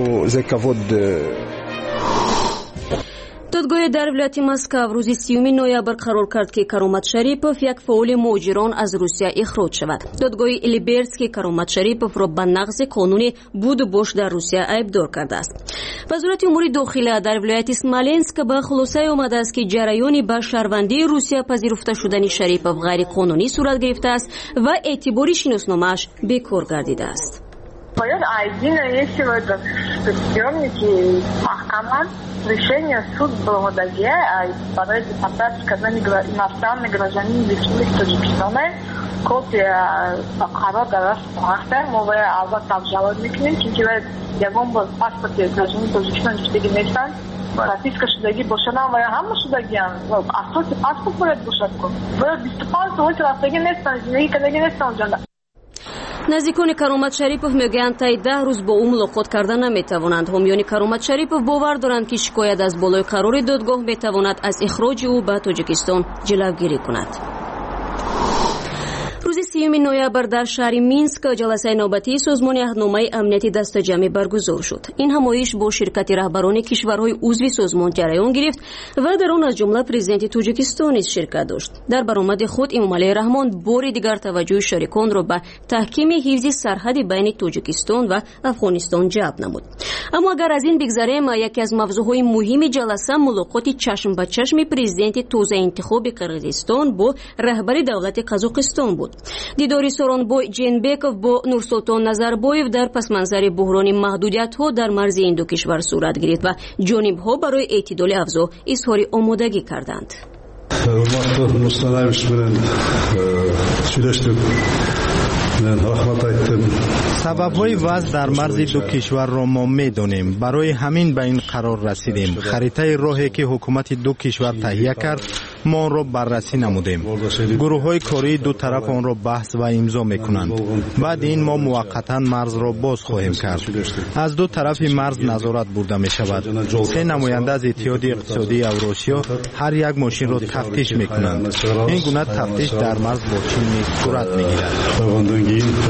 Speaker 6: دادگاه در ولایت مسکو روز 30 نوامبر قرار کرد که کرامت شریپov یک فعال مهاجران از روسیه اخراج شود. دادگاه الیبرسکی کرامت شریپov را به نقض قانون بود و باش در روسیه ایبدار کرده است. وزارت امور داخله در ولایت اسمالینسک به خلاصه آمده است که جریان به شهروندی روسیه پذیرفته شدن شریپov غیر قانونی صورت گرفته است و اعتباری شناسنامه‌اش بیکار گردیده است.
Speaker 10: Если в этом съемнике Махкама решение суд Бангладеше, подает депортацию как иностранный гражданин Республики Таджикистан, копия qaror daraxt haqda mo'vaya albatta обжаловать میکنیم چون یگان با پاسپورت гражданин Tojikiston جفتگی نیستن прописка шудагӣ бошадам ва ҳама шудагиам асоси паспорт бояд бошад кун 25 соли рафтагӣ нестан зиндагӣ кардагӣ нестан ҷанда.
Speaker 6: نزدیکان کرامت شریپov میگویند تا 10 روز با او ملاقات کردن نمیتوانند. حامیان کرامت شریپov باور دارند که شکایت از بالای قرار دادگاه میتواند از اخراج او به تاجیکستان جلوگیری کند. روز 30 نوامبر در شهر مینسک جلسه نوبتی سازمان عهدنامه امنیتی دستجمعی برگزار شد. این همایش با شرکت رهبران کشورهای عضو سازمان جریان گرفت و در آن از جمله پرزیدنت تاجیکستان نیز شرکت داشت. در برآمد خود امامعلی رحمان بار دیگر توجه شریکان را به تحکیم حفظ سرحد بین تاجیکستان و افغانستان جلب نمود. اما اگر از این بگذریم یکی از موضوعهای مهم جلسه ملاقات چشم به چشم پرزیدنت تازه انتخاب قرقیزستان با رهبر دولت قزاقستان بود. دیداری سورونبوی جینبکov با نورسولطان نظربایف در پس منظر بحران محدودیت‌ها در مرز این دو کشور صورت گرفت و جانب‌ها برای اعتدال افزا اظهار آمادگی کردند.
Speaker 3: سبب‌های وضع در مرز دو کشور را ما می‌دانیم. برای همین به این قرار رسیدیم. خریطه راهی که حکومت دو کشور تهیه کرد ما را بررسی نمودیم. گروه‌های کاری دو طرف آن را بحث و امضا می‌کنند. بعد این ما موقتاً مرز را باز خواهیم کرد. از دو طرف مرز نظارت برده می‌شود. 3 نماینده از اتحادیه اقتصادی اوراسیا هر یک ماشین را تفتیش می‌کنند. این گونه تفتیش در مرز با چین نیز صورت می‌گیرد.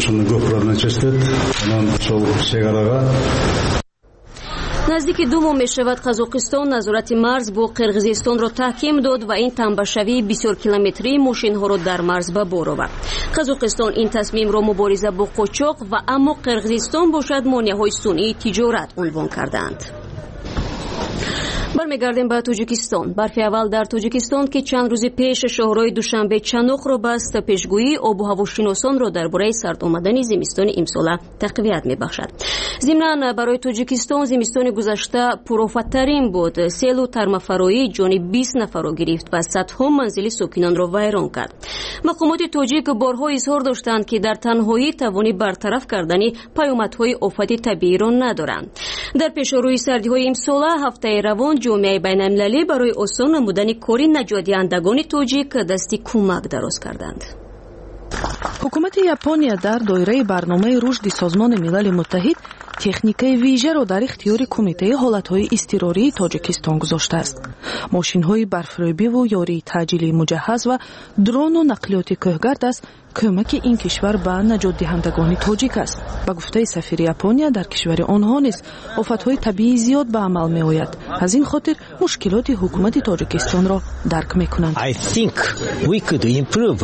Speaker 6: نزدیک 2 ماه می شود قزاقستان نظارت مرز با قرقیزستان را تحکیم داد و این تنبشوی بسیار کیلومتری ماشین ها را در مرز به بار آورد. قزاقستان این تصمیم را مبارزه با قاچاق و اما قرقیزستان باشد مانع‌های صنعی تجارت عنوان کردند. برمیگردیم به تاجیکستان. برف اول در تاجیکستان که چند روز پیش شهرهای دوشنبه چنوخ را بست پیشگویی آب و هواشناسان را درباره سرد آمدن زمستان امسال تقویت می‌بخشد. ضمناً برای تاجیکستان زمستان گذشته پرآفت‌ترین بود. سیل و ترمفرایی جان 20 نفر را گرفت و صدها منزل ساکنان را ویران کرد. مقامات تاجیک بارها اظهار داشتند که در تنهایی توانی برطرف کردن پیامدهای آفت طبیعی را ندارند. در پیشروی سردی‌های امسال هفته روان جامعه بین‌المللی برای آسان نمودن کار نجات دهندگان تاجیک دستی کمک دراز کردند.
Speaker 5: حکومت یاپونیا در دایره برنامه رشد سازمان ملل متحد تکنیکای ویژه در اختیار کمیته حالتهای اضطراری تاجیکستان گذاشته است. ماشین‌های برف‌ریابی و یاری تعجیلی مجهز و درون و نقلیات کوهگرد است کمک این کشور به نجات دهندگان تاجیک است. به گفته سفیر یاپونیا در کشور آنها نیز آفت‌های طبیعی زیاد به عمل می‌آید. از این خاطر مشکلات حکومت تاجیکستان را درک می‌کنند.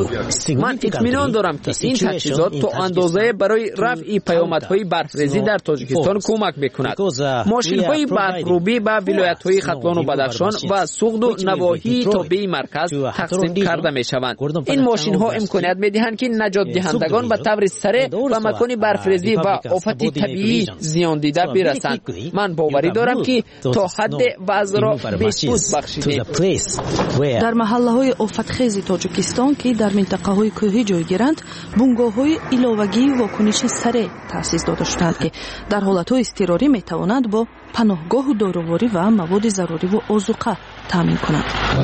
Speaker 2: من اطمینان دارم که این تجهیزات تا اندازه برای رفع پیامدهای برفریزی در تاجیکستان تاجیکستان کمک میکند. ماشین‌های برق‌روبی به ولایت‌های ختلان و بدخشان و سوغد و نواحی تابع مرکز تقسیم کرده میشوند. این ماشین‌ها امکانیت میدهند که نجات دهندگان به طور سریع و مکان برفریزی و آفت طبیعی زیان دیده برسند. من باوری دارم که تا حد وضع را بهبود بخشیدیم.
Speaker 5: در محله‌های آفتخیز تاجیکستان که در منطقه‌های کوهی جای گیرند، بنگاه‌های ایلاوگی واکنش سریع تأسیس داده شدند که در حالت‌های اضطراری می‌توانند با پناهگاه و داروواری و مواد ضروری و آذوقه تامین کنند.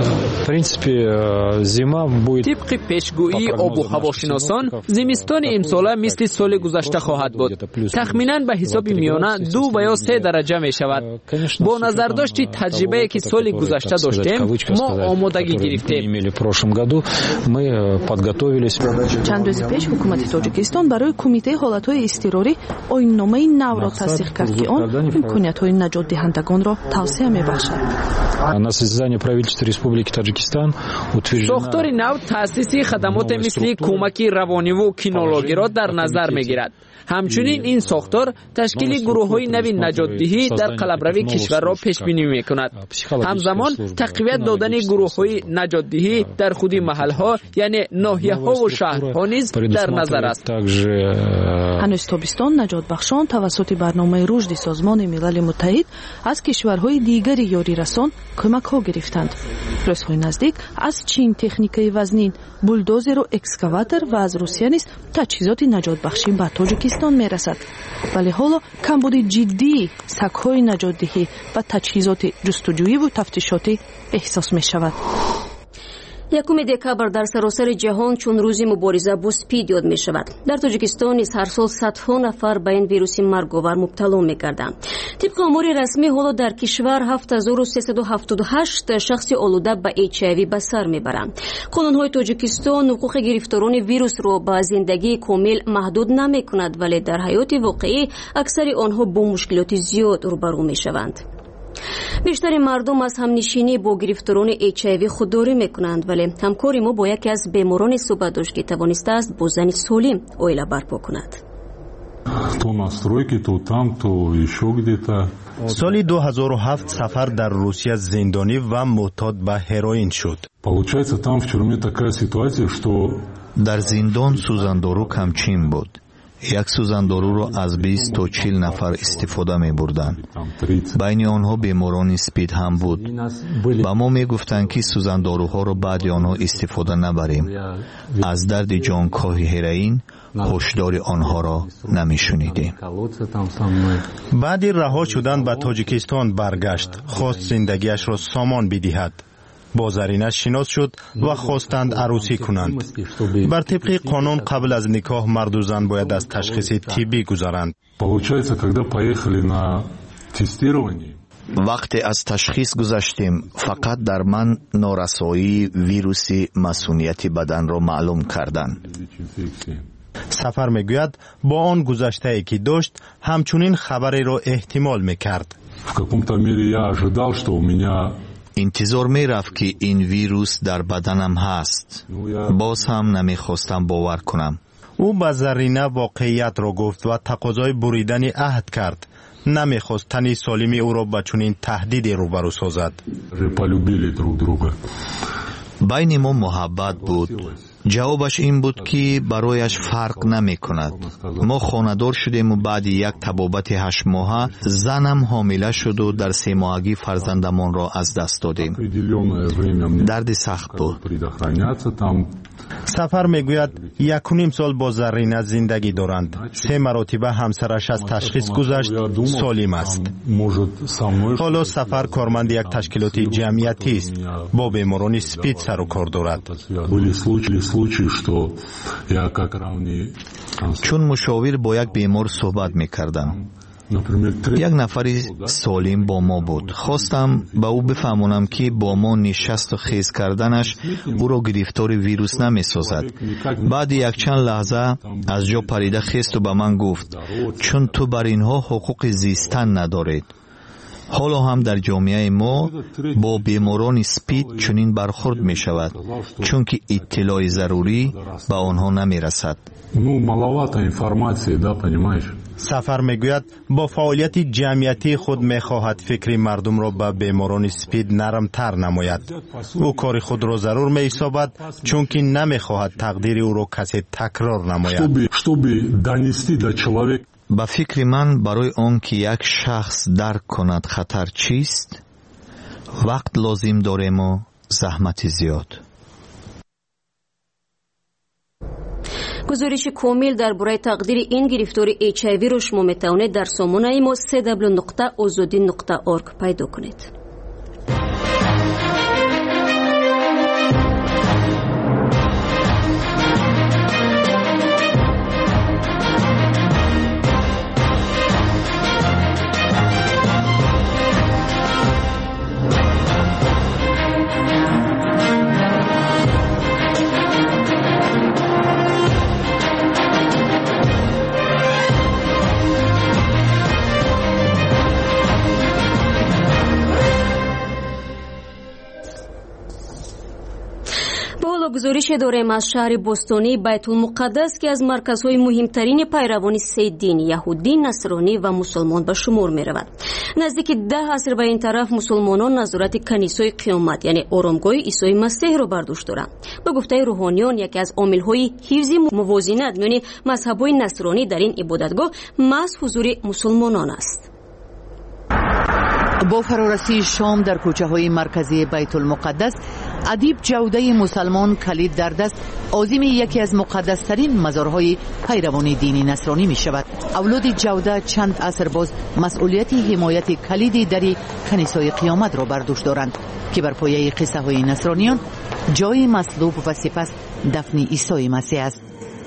Speaker 2: طبق پیشگویی آب و هواشناسان زمستان امسال مثل سال گذشته خواهد بود. تخمیناً به حساب میانه 2 یا 3 درجه می شود. با نظر داشت تجربه‌ای که سال گذشته داشتیم ما آمادگی گرفتیم.
Speaker 5: چند روز پیش حکومت تاجیکستان برای کمیته حالت‌های اضطراری آیین‌نامه نو را تصدیق کرد که آن امکانیت‌های نجات دهندگان را توسعه می‌بخشد.
Speaker 2: ساختار نو تأسیس خدمات مثل کمک روانی و کینولوژی را در نظر می‌گیرد. همچنین این ساختار تشکیل گروه‌های نوی نجات‌دهی در قلمروی کشور را پیش بینی می‌کند. همزمان تقویت دادن گروه‌های نجات‌دهی در خود محل‌ها یعنی ناحیه‌ها و شهرها نیز در نظر است.
Speaker 5: هنوز تابستان نجات بخشان توسط برنامه رشد سازمان ملل متحد از کشورهای دیگری یاری رسان کمک‌ها گرفتند. روزهای نزدیک از چین تکنیکای وزنین، بولدوزر و اکسکاواتر و از روسیه نیز تجهیزات نجات بخشی به تاجیکستان میرسد. ولی حالا کمبود جدی سک‌های نجات‌دهی و تجهیزات جستجویی و تفتیشاتی احساس می‌شود.
Speaker 6: 1 دکبر در سراسر جهان چون روزی مبارزه با سپید یاد می شود. در تاجیکستان نیز هر سال صدها نفر به این ویروس مرگاور مبتلا می گردند. طبق آمار رسمی حالا در کشور 7378 شخص آلوده به HIV به سر می برند. قانون‌های تاجیکستان حقوق گرفتاران ویروس را به زندگی کامل محدود نمی کند ولی در حیات واقعی اکثر آنها با مشکلات زیاد روبرو می شوند. بیشتر مردم از همنشینی با گرفتاران HIV خودداری میکنند ولی همکاری ما با یکی از بیماران صحبت داشت که توانسته است با زن سالم عائله برپا کند.
Speaker 3: سال 2007 سفر در روسیه زندانی و معتاد به هروئین شد.
Speaker 12: در زندان سوزندارو کمچین بود. یک سوزندارو را از 20 تا 40 نفر استفاده می بردن. بین آنها بیماران سپید هم بود. با ما می گفتند که سوزنداروها را بعد آنها استفاده نبریم. از درد جانکاه هروئین هشدار آنها را نمی شنیدیم.
Speaker 3: بعد رها شدن به تاجیکستان برگشت. خواست زندگیش را سامان بدهد. با زرینش شناس شد و خواستند عروسی کنند. بر طبق قانون قبل از نکاح مرد و زن باید از تشخیص طبی گذرند.
Speaker 12: وقتی از تشخیص گذشتیم فقط در من نارسایی ویروس مسمومیت بدن را معلوم کردند.
Speaker 3: سفر میگوید با آن گذشته‌ای که داشت همچنین خبری را احتمال میکرد.
Speaker 12: انتظار می رفت که این ویروس در بدنم هست. باز هم نمیخواستم باور کنم.
Speaker 3: او به زرینه واقعیت را گفت و تقاضای بریدن عهد کرد. نمیخواست تن سالم او را به چنین تهدیدی روبرو سازد.
Speaker 12: بین ما محبت بود. جوابش این بود که برایش فرق نمی کند. ما خانه‌دار شدیم و بعد یک طبابت 8 ماهه زنم حامله شد و در 3 ماهگی فرزندمان را از دست دادیم. درد سخت بود.
Speaker 3: سفر میگوید 1.5 سال با زرینه زندگی دارند. 3 مرتبه همسرش از تشخیص گذشت سالم است. حالا سفر کارمند یک تشکیلات جمعیتی است. با بیماران سپید سر و کار دارد.
Speaker 12: چون مشاور با یک بیمار صحبت میکردم. یک نفر سالم با ما بود. خواستم به او بفهمونم که با ما نشست و خیز کردنش او را گرفتار ویروس نمی سازد. بعد یک چند لحظه از جا پریده خیست و به من گفت چون تو بر اینها حقوق زیستن ندارید. حالا هم در جامعه ما با بیماران سپید چنین برخورد می شود چون که اطلاع ضروری به آنها نمی رسد.
Speaker 3: سفر میگوید با فعالیت جمعیتی خود میخواهد فکر مردم را به بیماران سپید نرمتر نماید. او کار خود را ضرور میحسابد چون که نمیخواهد تقدیر او را کسی تکرار نماید.
Speaker 12: با فکر من برای آن که یک شخص درک کند خطر چیست، وقت لازم داریم و زحمت زیاد.
Speaker 6: گزارش کامل درباره تقدیر این گرفتاری HIV را شما میتوانید در سامانه ما www.azadi.org پیدا کنید. گزارش داریم از شهر بوستونی بیت المقدس که از مرکزهای مهمترین پیروان سه دین یهودی، نصرانی و مسلمان به شمار می رود. نزدیک 10 عصر به این طرف مسلمانان نظارت کنیسه قیامت یعنی آرامگاه عیسی مسیح را بر دوش دارند. به گفته روحانیان یکی از عامل‌های حفظ موازنت میان مذهب‌های نصرانی در این عبادتگاه محض حضور مسلمانان است.
Speaker 14: با فرارسی شام در کوچه‌های مرکزی بیت المقدس، ادیب جوده مسلمان کلید در دست عازم یکی از مقدس‌ترین مزارهای پیروان دین نصرانی می شود. اولاد جوده چند عصر باز مسئولیت حمایت کلیدی در کنیسه قیامت را بر دوش دارند که بر پایه قصه های نصرانیان جای مصلوب و سپس دفن عیسی مسیح است.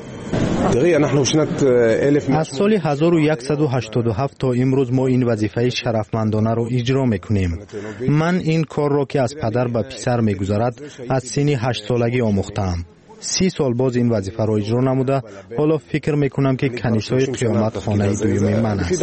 Speaker 3: از سال 1187 تا امروز ما این وظیفه شرفمندانه را اجرا میکنیم. من این کار را که از پدر به پسر میگذارد از سن 8 سالگی آموختم. 30 سال باز این وظیفه را اجرا نموده حالا فکر میکنم که کنیسه قیامت خانه دوم من است.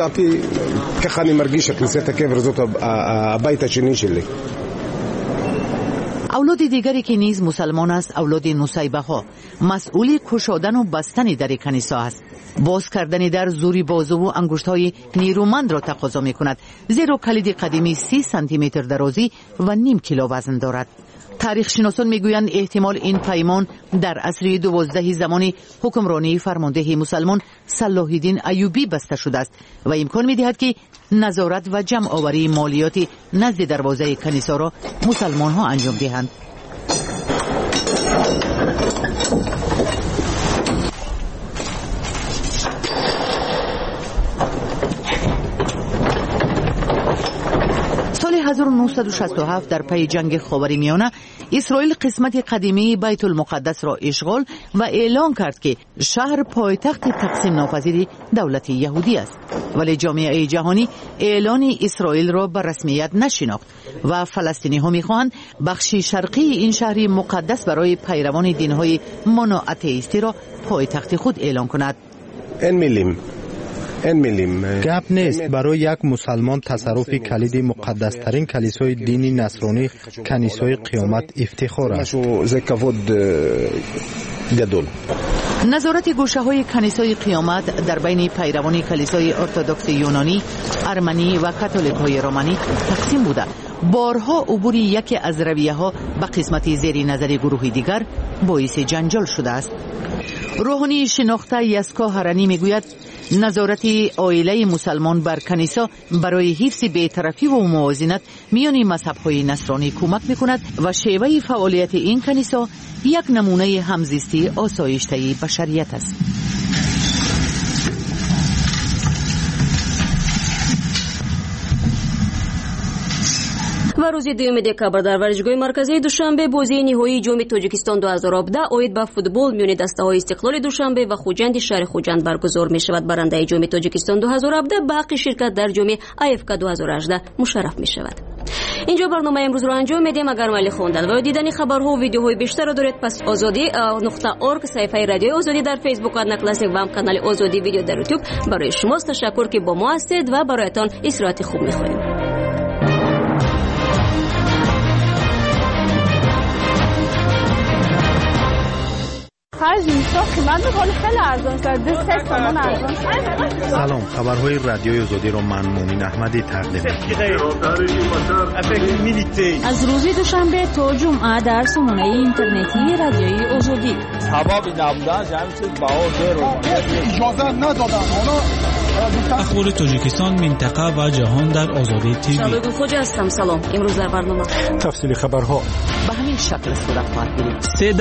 Speaker 14: اولاد دیگری که نیز مسلمان است اولاد نصیبه ها مسئول کشادن و بستن در کنیسه است. باز کردن در زوری بازو و انگشت های نیرومند را تقاضا می کند، زیرا کلید قدیمی 30 سانتی متر درازی و نیم کیلو وزن دارد. تاریخ شناسان میگویند احتمال این پیمان در عصر 12 زمان حکمرانی فرمانده مسلمان صلاح الدین ایوبی بسته شده است و امکان میدهد که نظارت و جمع آوری مالیات نزد دروازه کنیسه را مسلمان ها انجام دهند. سال 1967 در پی جنگ خاورمیانه اسرائیل قسمت قدیمی بیت المقدس را اشغال و اعلان کرد که شهر پایتخت تقسیم ناپذیر دولت یهودی است، ولی جامعه جهانی اعلان اسرائیل را به رسمیت نشناخت و فلسطینی ها می‌خواهند بخشی شرقی این شهری مقدس برای پیروان دین‌های مونواتئیستی را پایتخت خود اعلان کند.
Speaker 3: گپ نیست برای یک مسلمان تصرف کلید مقدسترین کلیسای دینی نصرانی کنیسه قیامت افتخار است.
Speaker 14: نظارت گوشه های کنیسه قیامت در بین پیروان کلیسای ارتدوکس یونانی، ارمنی و کاتولیک های رومانی تقسیم بوده. بارها عبور یکی از رویه ها به قسمت زیر نظر گروه دیگر باعث جنجال شده است. روحانی شناخته یسکا هرانی میگوید نظارت عائله مسلمان بر کنیسه برای حفظ بی‌طرفی و موازنت میان مذهب‌های نصرانی کمک می‌کند و شیوه فعالیت این کنیسه یک نمونه همزیستی آسایشته بشریت است.
Speaker 6: و روز 2 دکبر در ورزشگاه مرکزی دوشنبه بازی نهایی جام تاجیکستان 2017 اوید به فوتبال میان دسته‌های استقلال دوشنبه و خوجند شهر خوجند برگزار می شود. برنده جام تاجیکستان 2017 به حق شرکت در جام AFK 2018 مشرف می شود. اینجا برنامه امروز رو انجام میدیم. اگر مایل خواندن و دیدن خبرها و ویدیوهای بیشتر را دارید پس azadi.org صفحه رادیو آزادی در فیسبوک و کلاسیک و هم کانال آزادی ویدیو در یوتیوب برای شماست. تشکر که با ما هستید و برایتان استراحت خوب می‌خواهیم.
Speaker 8: Faz
Speaker 22: قیمت میکنه خیلی ارزان شد 2 تومان ارزان.
Speaker 3: سلام، خبرهای رادیوی آزادی را من مومین احمدی تقدیم می‌کنم.
Speaker 19: از روز دوشنبه تا جمعه در سامانه اینترنتی رادیوی آزادی.
Speaker 16: سبب نبودن جمع چیز اجازه ندادن.
Speaker 17: اخبار تاجیکستان، منطقه و جهان در آزادی تیوی.
Speaker 6: شبگون خوجا هستم. سلام. امروز در برنامه
Speaker 3: تفصیل خبرها
Speaker 14: به همین شکل صورت خواهد گرفت.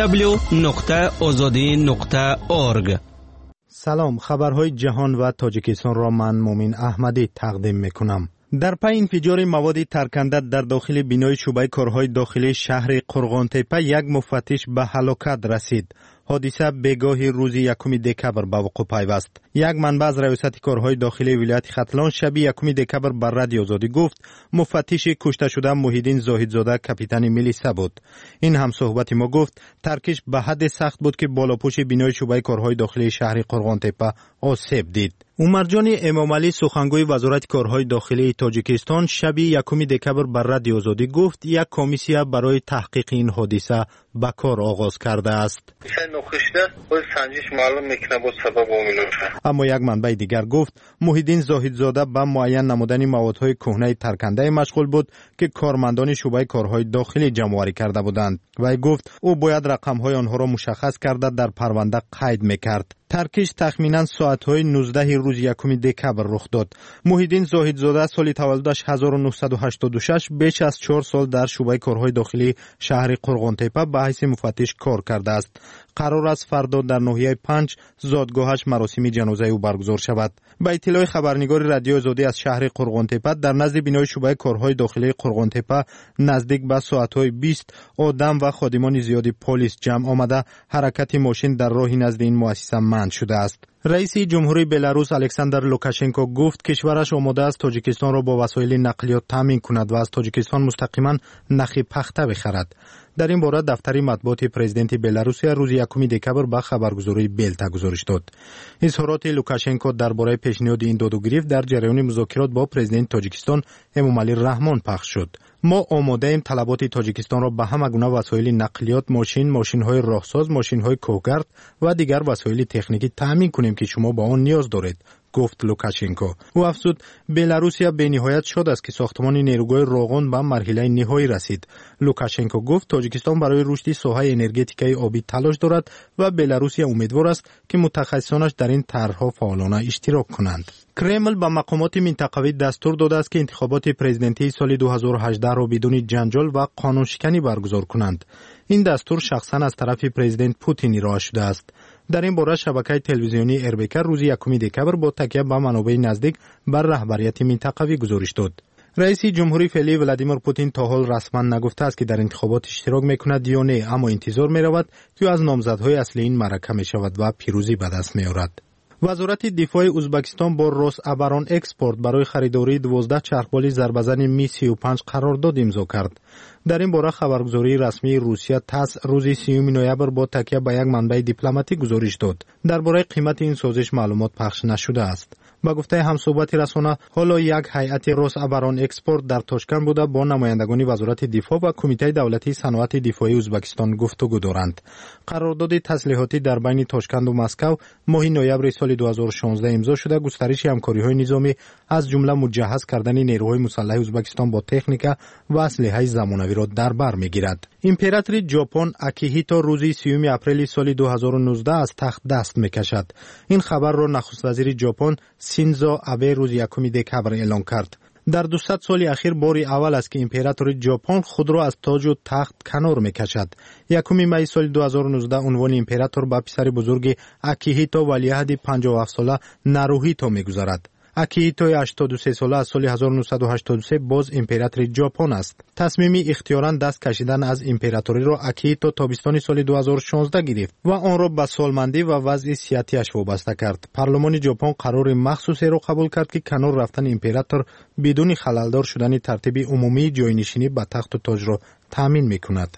Speaker 17: www.azadi.org.
Speaker 3: سلام، خبرهای جهان و تاجیکستان را من مومین احمدی تقدیم میکنم. در پی انفجار مواد ترکنده در داخل بینای شعبه کارهای داخلی شهر قرغانتپه یک مفتش به هلاکت رسید. حادثه بگاهی روز 1 دکبر به وقوع پیوست. یک منبع از ریاست کارهای داخلی ولایت ختلان شب 1 دکبر بر رادیو آزادی گفت مفتش کشته شده محیدین زاهدزاده کاپیتان میلیسا بود. این هم صحبت ما گفت ترکش به حد سخت بود که بالاپوش بینای شعبه کارهای داخلی شهر قرغانتپه آسیب دید. عمرجان امامعلی سخنگوی وزارت کارهای داخلی تاجیکستان شب 1 دکبر بر رادیو آزادی گفت یک کمیسیه برای تحقیق این حادثه به کار آغاز کرده است. اما یک منبع دیگر گفت محیدین زاهدزاده به معین نمودن موادهای کهنه ترکنده مشغول بود که کارمندان شعبه کارهای داخلی جمع‌آوری کرده بودند. و گفت او باید رقم‌های آنها را مشخص کرده در پرونده قید می‌کرد. ترکش تخمیناً ساعت‌های 19 روز 1 دکبر رخ داد. محیدین زاهدزاده سال تولدش 1986 بیش از 4 سال در شعبه کارهای داخلی شهر قرغانتپه به حیث مفتش کار کرده است. قرار است فردا در ناحیه 5 زادگاهش مراسم جنازه او برگزار شود. به اطلاع خبرنگار رادیو آزادی از شهر قرغانتپه در نزد بینای شعبه کارهای داخلی قرغانتپه نزدیک به ساعت‌های 20 آدم و خادمان زیادی پلیس جمع آمده حرکت ماشین در راه نزد این مؤسسه منع شده است. رئیس جمهوری بلاروس الکساندر لوکاشنکو گفت کشورش آماده است تاجیکستان را با وسایل نقلیات تامین کند و از تاجیکستان مستقیما نخی پخته بخرد. در این باره دفتر مطبوعات پرزیدنت بلاروس روز 1 دکبر به خبرگزاری بلتا گزارش داد. اظهارات لوکاشنکو درباره پیشنهاد این دادو گرفت در جریان مذاکرات با پرزیدنت تاجیکستان امامعلی رحمان پخش شد. ما آماده ایم طلبات تاجیکستان را به همه گونه وسایل نقلیات، ماشین‌های راهساز، ماشین‌های کوهگرد و دیگر وسایل تکنیکی تامین کنیم که شما با آن نیاز دارید، گفت لوکاشنکو. او افزود بلاروسیا به نهایت شاد است که ساختمان نیروگاه روغن به مرحله نهایی رسید. لوکاشنکو گفت تاجیکستان برای رشد ساحه انرژتیکی آبی تلاش دارد و بلاروسیا امیدوار است که متخصصانش در این طرح‌ها فعالانه اشتراک کنند. کرمل به مقامات منطقوی دستور داده است که انتخابات پرزیدنتی سال 2018 را بدون جنجال و قانون شکنی برگزار کنند. این دستور شخصا از طرف پرزیدنت پوتین ارائه شده است. در این باره شبکه تلویزیونی اربک روز 1 دکبر با تکیه به منابع نزدیک بر رهبریت منطقوی گزارش داد. رئیس جمهوری فعلی ولادیمیر پوتین تا حال رسما نگفته است که در انتخابات اشتراک میکند یا نه، اما انتظار میرود که از نامزدهای اصلی این معرکه میشود و پیروزی به دست میآورد. وزارت دفاع ازبکستان با روس ابران اکسپورت برای خریداری 12 چرخبال ضربه‌زن می 35 قرارداد امضا کرد. در این باره خبرگزاری رسمی روسیه تاس روز 30 نوامبر با تکیه به یک منبع دیپلماتیک گزارش داد. درباره قیمت این سازش معلومات پخش نشده است. با گفته همصحبت رسانه حالا یک هیئت روس ابران اکسپورت در تاشکند بوده با نمایندگان وزارت دفاع و کمیته دولتی صنعت دفاعی ازبکستان گفتگو دارند. قرارداد تسلیحاتی در بین تاشکند و مسکو ماه نوامبر سال 2016 امضا شده گسترش همکاری‌های نظامی از جمله مجهز کردن نیروهای مسلح ازبکستان با تکنیک و اسلحه زمانوی را در بر می‌گیرد. امپراتور ژاپن آکیهیتو روز 30 اپریل سال 2019 از تخت دست می‌کشد. این خبر را نخست وزیر ژاپن سینزو آبه روز 1 دکبر اعلام کرد. در 200 سال اخیر باری اول است که امپراتور ژاپن خود را از تاج و تخت کنار می‌کشد. 1 می سال 2019 عنوان امپراتور به پسر بزرگ آکیهیتو ولیعهد 57 ساله ناروهیتو می‌گذارد. آکیهیتو 83 ساله از سال 1983 باز امپراتور ژاپن است. تصمیم اختیاراً دست کشیدن از امپراتوری را آکیهیتو تابستان سال 2016 گرفت و آن را به سالمندی و وضع صحتیش وابسته کرد. پارلمان ژاپن قرار مخصوصی را قبول کرد که کنار رفتن امپراتور بدون خللدار شدن ترتیب عمومی جاینشینی به تخت و تاج را تامین می‌کند.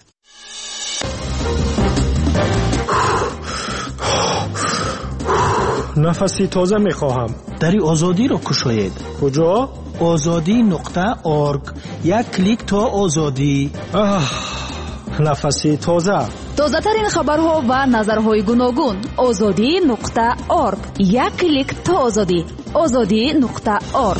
Speaker 18: نفسی تازه میخواهم.
Speaker 20: دری آزادی را کشاید.
Speaker 18: کجا؟
Speaker 20: azadi.org. یک کلیک تا آزادی.
Speaker 18: نفسی تازه.
Speaker 4: тозатарин хабарҳо ва назарҳои гуногун. озодӣ.орг. як клик то озодӣ. озодӣ.орг.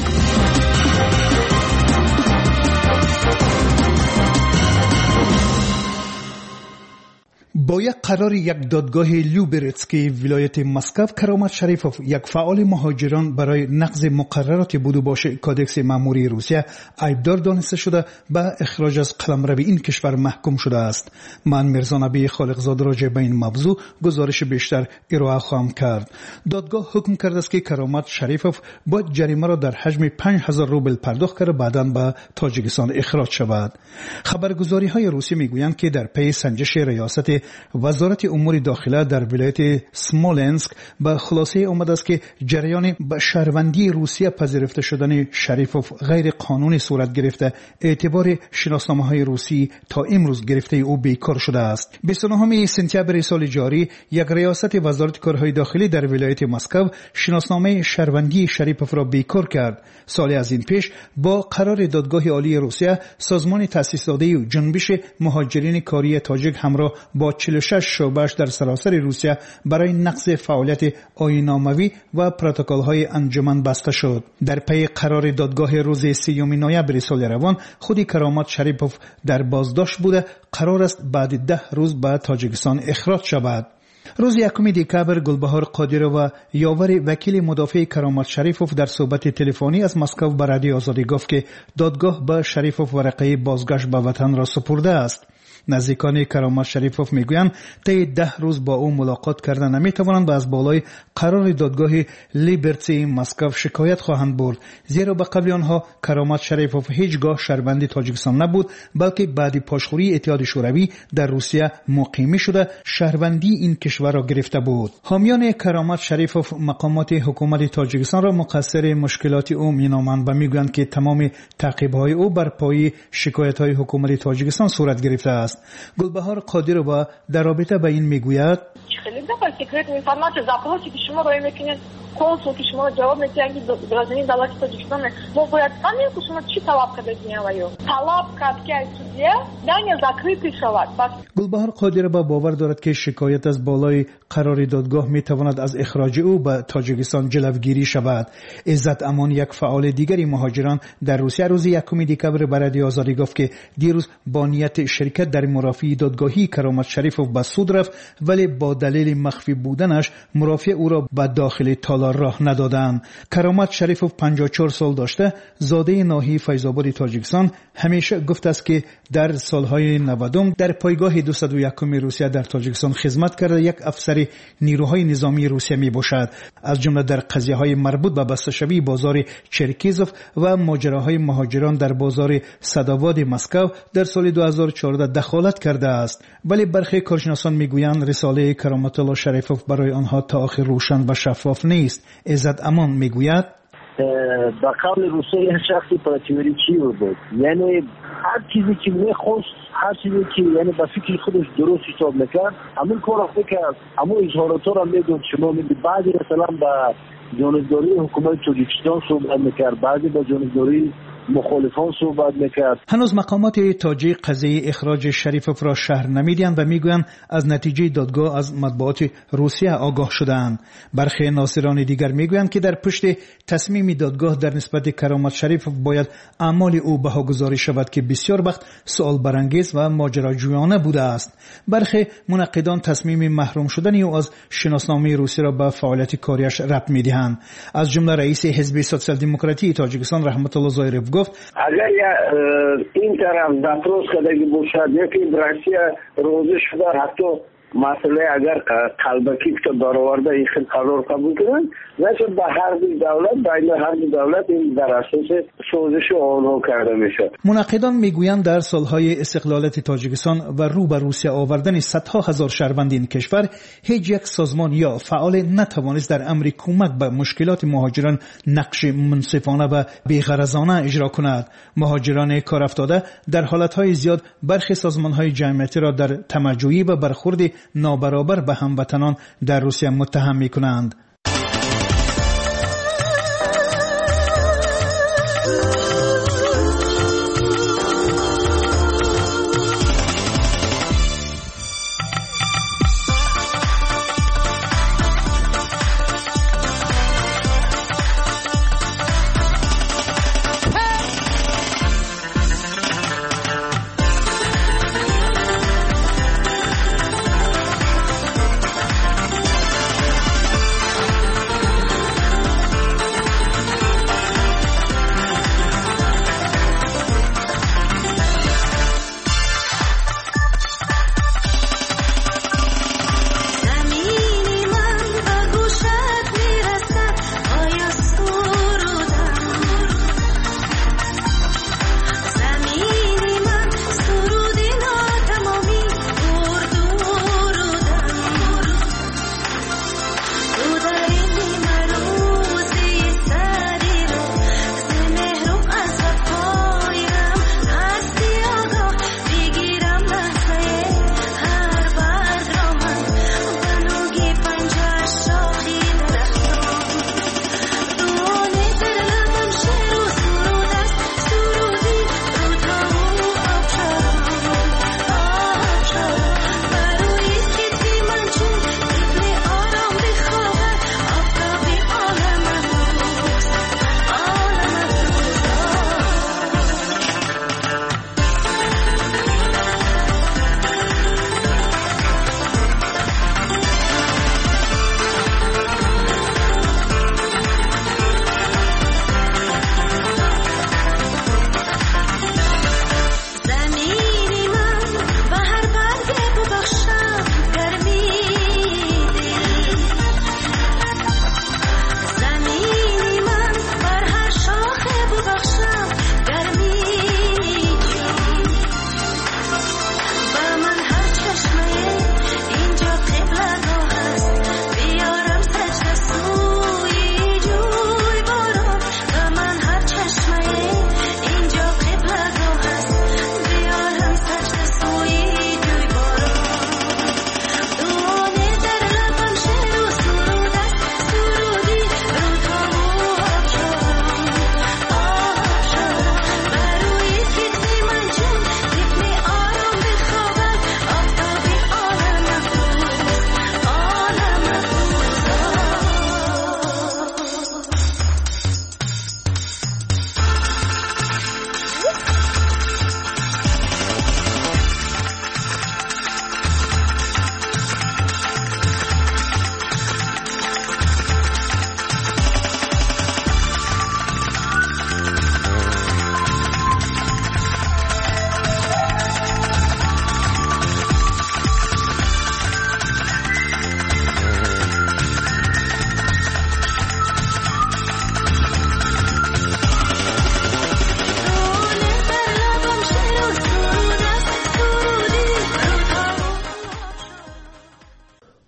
Speaker 7: با یک قرار یک دادگاه لوبرتسکی ولایت مسکو، کرامت شریفوف، یک فعال مهاجران برای نقض مقررات بودوباش کادکس مأموری روسیه عیبدار دانسته شده به اخراج از قلمرو این کشور محکوم شده است. من میرزا نبی خالقزاده راجع به این موضوع گزارش بیشتر ارائه خواهم کرد. دادگاه حکم کرده است که کرامت شریفوف باید جریمه را در حجم 5000 روبل پرداخت کرده بعداً به تاجیکستان اخراج شود. خبرگزاری های روسی میگویند که در پی سنجش ریاست وزارت امور داخله در ولایت سمولنسک به خلاصه آمده است که جریان به شهروندی روسیه پذیرفته شدن شریفوف غیر قانونی صورت گرفته، اعتبار شناسنامه‌های روسی تا امروز گرفته او بیکار شده است. 29 سپتامبر سال جاری یک ریاست وزارت کارهای داخلی در ولایت مسکو شناسنامه شهروندی شریفوف را بیکار کرد. سالی از این پیش با قرار دادگاه عالی روسیه، سازمان تأسیس داده جنبش مهاجرین کاری تاجیک همراه با 46 شعبه‌اش در سراسر روسیه برای نقض فعالیت آیین‌ناموی و پروتکل‌های انجمن بسته شد. در پی قرار دادگاه روز 3 نوامبر سال روان، خود کرامت شریفوف در بازداشت بوده، قرار است بعد 10 روز به تاجیکستان اخراج شود. روز 1 دکامبر گلبهار قادرova یاور وکیل مدافع کرامت شریفوف در صحبت تلفنی از مسکو به رادیو آزادی گفت که دادگاه به شریفوف ورقه بازگشت به وطن را سپرده است. نزدیکان کرامت شریفوف میگویند طی 10 روز با او ملاقات کردن نمیتوانند و از بالای قرار دادگاه لیبرتی مسکو شکایت خواهند برد، زیرا به قبل آنها کرامت شریفوف هیچگاه شهروند تاجیکستان نبود، بلکه بعد پاشخوری اتحاد شوروی در روسیه مقیمی شده شهروندی این کشور را گرفته بود. حامیان کرامت شریفوف مقامات حکومت تاجیکستان را مقصر مشکلات او مینامند و میگویند که تمام تعقیب‌های او بر پایه شکایت‌های حکومت تاجیکستان صورت گرفته است. گلبهار قادرova در رابطه با این میگوید
Speaker 10: خیلی دقیق سکرت اینفورماسیون запроси که شما روی میکنید консул که شما جواب میدید гражданин دولت تاجیکستان ما باید فهمیم که شما چی طلب کردید میایو طلب کرد که سودیه دنیا закрытый شود.
Speaker 7: گلبهار قادرova باور دارد که شکایت از بالای قرار دادگاه میتواند از اخراج او به تاجیکستان جلوگیری شود. عزت امان یک فعال دیگری مهاجران در روسیه روز 1 دکامبر به رادیو آزادی گفت که دیروز با نیت شرکت در مرافعه دادگاهی کرامت شریفوف به سود رفت، ولی با دلیل مخفی بودنش مرافع او را به داخل تالار راه ندادند. کرامت شریفوف 54 سال داشته، زاده ناحیه فیض‌آباد تاجیکستان، همیشه گفته است که در سالهای 90 در پایگاه 201 روسیه در تاجیکستان خدمت کرده یک افسر نیروهای نظامی روسیه می باشد. از جمله در قضیه‌های مربوط به بسته‌شوی بازار چرکیزوف و ماجراهای مهاجران در بازار سداواد مسکو در سال 2014 دخالت کرده است. ولی برخی کارشناسان میگویند رساله کرامت الله شریفوف برای آنها تا آخر روشن و شفاف نیست. عزت امان میگوید
Speaker 15: با قول روسیه شخصی پراتیوریچی بود، یعنی هر چیزی که میخواست، هر چیزی که یعنی با فکر خودش درست حساب میکرد همون کار میکرد، همون اظهارات را میگفت. شما میدید بعضی مثلا با جانبداری حکومت تاجیکستان صحبت میکرد، بعضی با جانبداری مخالفان صحبت میکرد.
Speaker 7: هنوز مقامات تاجیک قضیه اخراج شریفوف را شهر نمیدهند و میگویند از نتیجه دادگاه از مطبوعات روسیه آگاه شدند. برخی ناصران دیگر میگویند که در پشت تصمیم دادگاه در نسبت کرامت شریفوف باید اعمال او بهاگذاری شود که بسیار وقت سوال برانگیز و ماجراجویانه بوده است. برخی منقدان تصمیم محروم شدن او از شناسنامه روسی را به فعالیت کاریش ربط میدهند. از جمله رئیس حزب سوسیال دموکراتی تاجیکستان رحمت الله زایرف گفت
Speaker 15: اگر این طرف запрос کردگی باشد یکی روسیه روزه شده حتی مسئله اگر قلبکی که برآورده این قرار قبول کنن نشد به هر دو دولت بین هر دو دولت این در اساس سازش آنها کرده میشد.
Speaker 7: منقدان میگویند در سالهای استقلالت تاجیکستان و رو به روسیه آوردن صدها هزار شهروند این کشور، هیچ یک سازمان یا فعال نتوانست در امر کمک به مشکلات مهاجران نقش منصفانه و بی‌غرضانه اجرا کند. مهاجران کارافتاده در حالتهای زیاد برخی سازمانهای جمعیتی را در تمجیدی و برخورد نابرابر به هموطنان در روسیه متهم می‌کنند.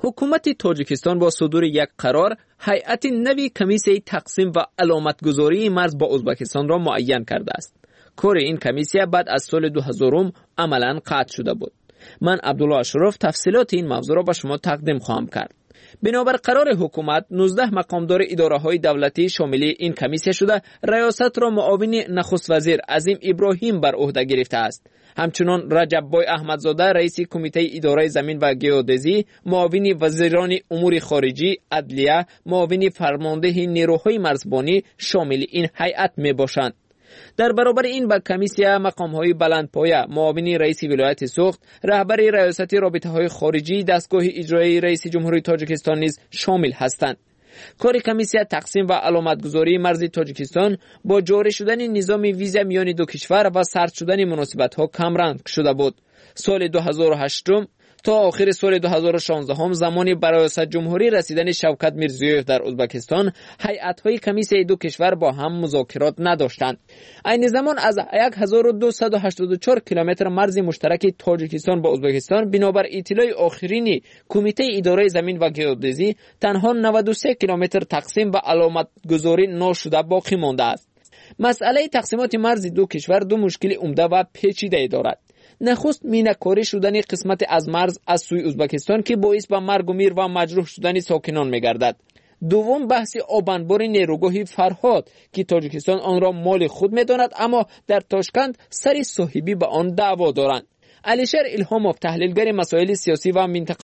Speaker 2: حکومت تاجیکستان با صدور یک قرار هیئت نوی کمیسیه تقسیم و علامتگذاری مرز با ازبکستان را معین کرده است. کار این کمیسیه بعد از سال 2000 عملاً قطع شده بود. من عبدالله اشرف تفصیلات این موضوع را به شما تقدیم خواهم کرد. بنابر قرار حکومت 19 مقامدار اداره‌های دولتی شامل این کمیسیه شده ریاست را معاون نخست وزیر عظیم ابراهیم بر عهده گرفته است. همچنان رجب بای احمدزاده رئیس کمیته اداره زمین و گئودزی، معاون وزیران امور خارجه، عدلیه، معاون فرمانده نیروهای مرزبانی شامل این هیئت میباشند. در برابر این به کمیسیه مقام‌های بلندپایه، معاون رئیس ولایت سوخت، رهبر ریاست رابطه‌های خارجی، دستگاه اجرایی رئیس جمهوری تاجیکستان نیز شامل هستند. کار کمیسیه تقسیم و علامتگذاری مرز تاجیکستان با جاری شدن نظام ویزا میان دو کشور و سرد شدن مناسبت‌ها کمرنگ شده بود. سال 2008 تا آخر سال 2016 هم زمانی برای ریاست جمهوری رسیدن شوکت میرزیویف در ازبکستان، هیئت‌های کمیسیه دو کشور با هم مذاکرات نداشتند. این زمان از 1284 کیلومتر مرز مشترک تاجیکستان با ازبکستان بنابر اطلاع آخرین کمیته اداره زمین و گئودزی تنها 93 کیلومتر تقسیم و علامتگذاری نشده باقی مانده است. مسئله تقسیمات مرز دو کشور دو مشکل عمده و پیچیده دارد. نخست مینه‌کاری شدن قسمت از مرز از سوی ازبکستان که باعث به مرگ و میر و مجروح شدن ساکنان می‌گردد. دوم بحث آبانبار نیروگاه فرهاد که تاجیکستان آن را مال خود می‌داند اما در تاشکند سر صاحبی به آن دعوا دارند. علیشر الهاموف تحلیلگر مسائل سیاسی و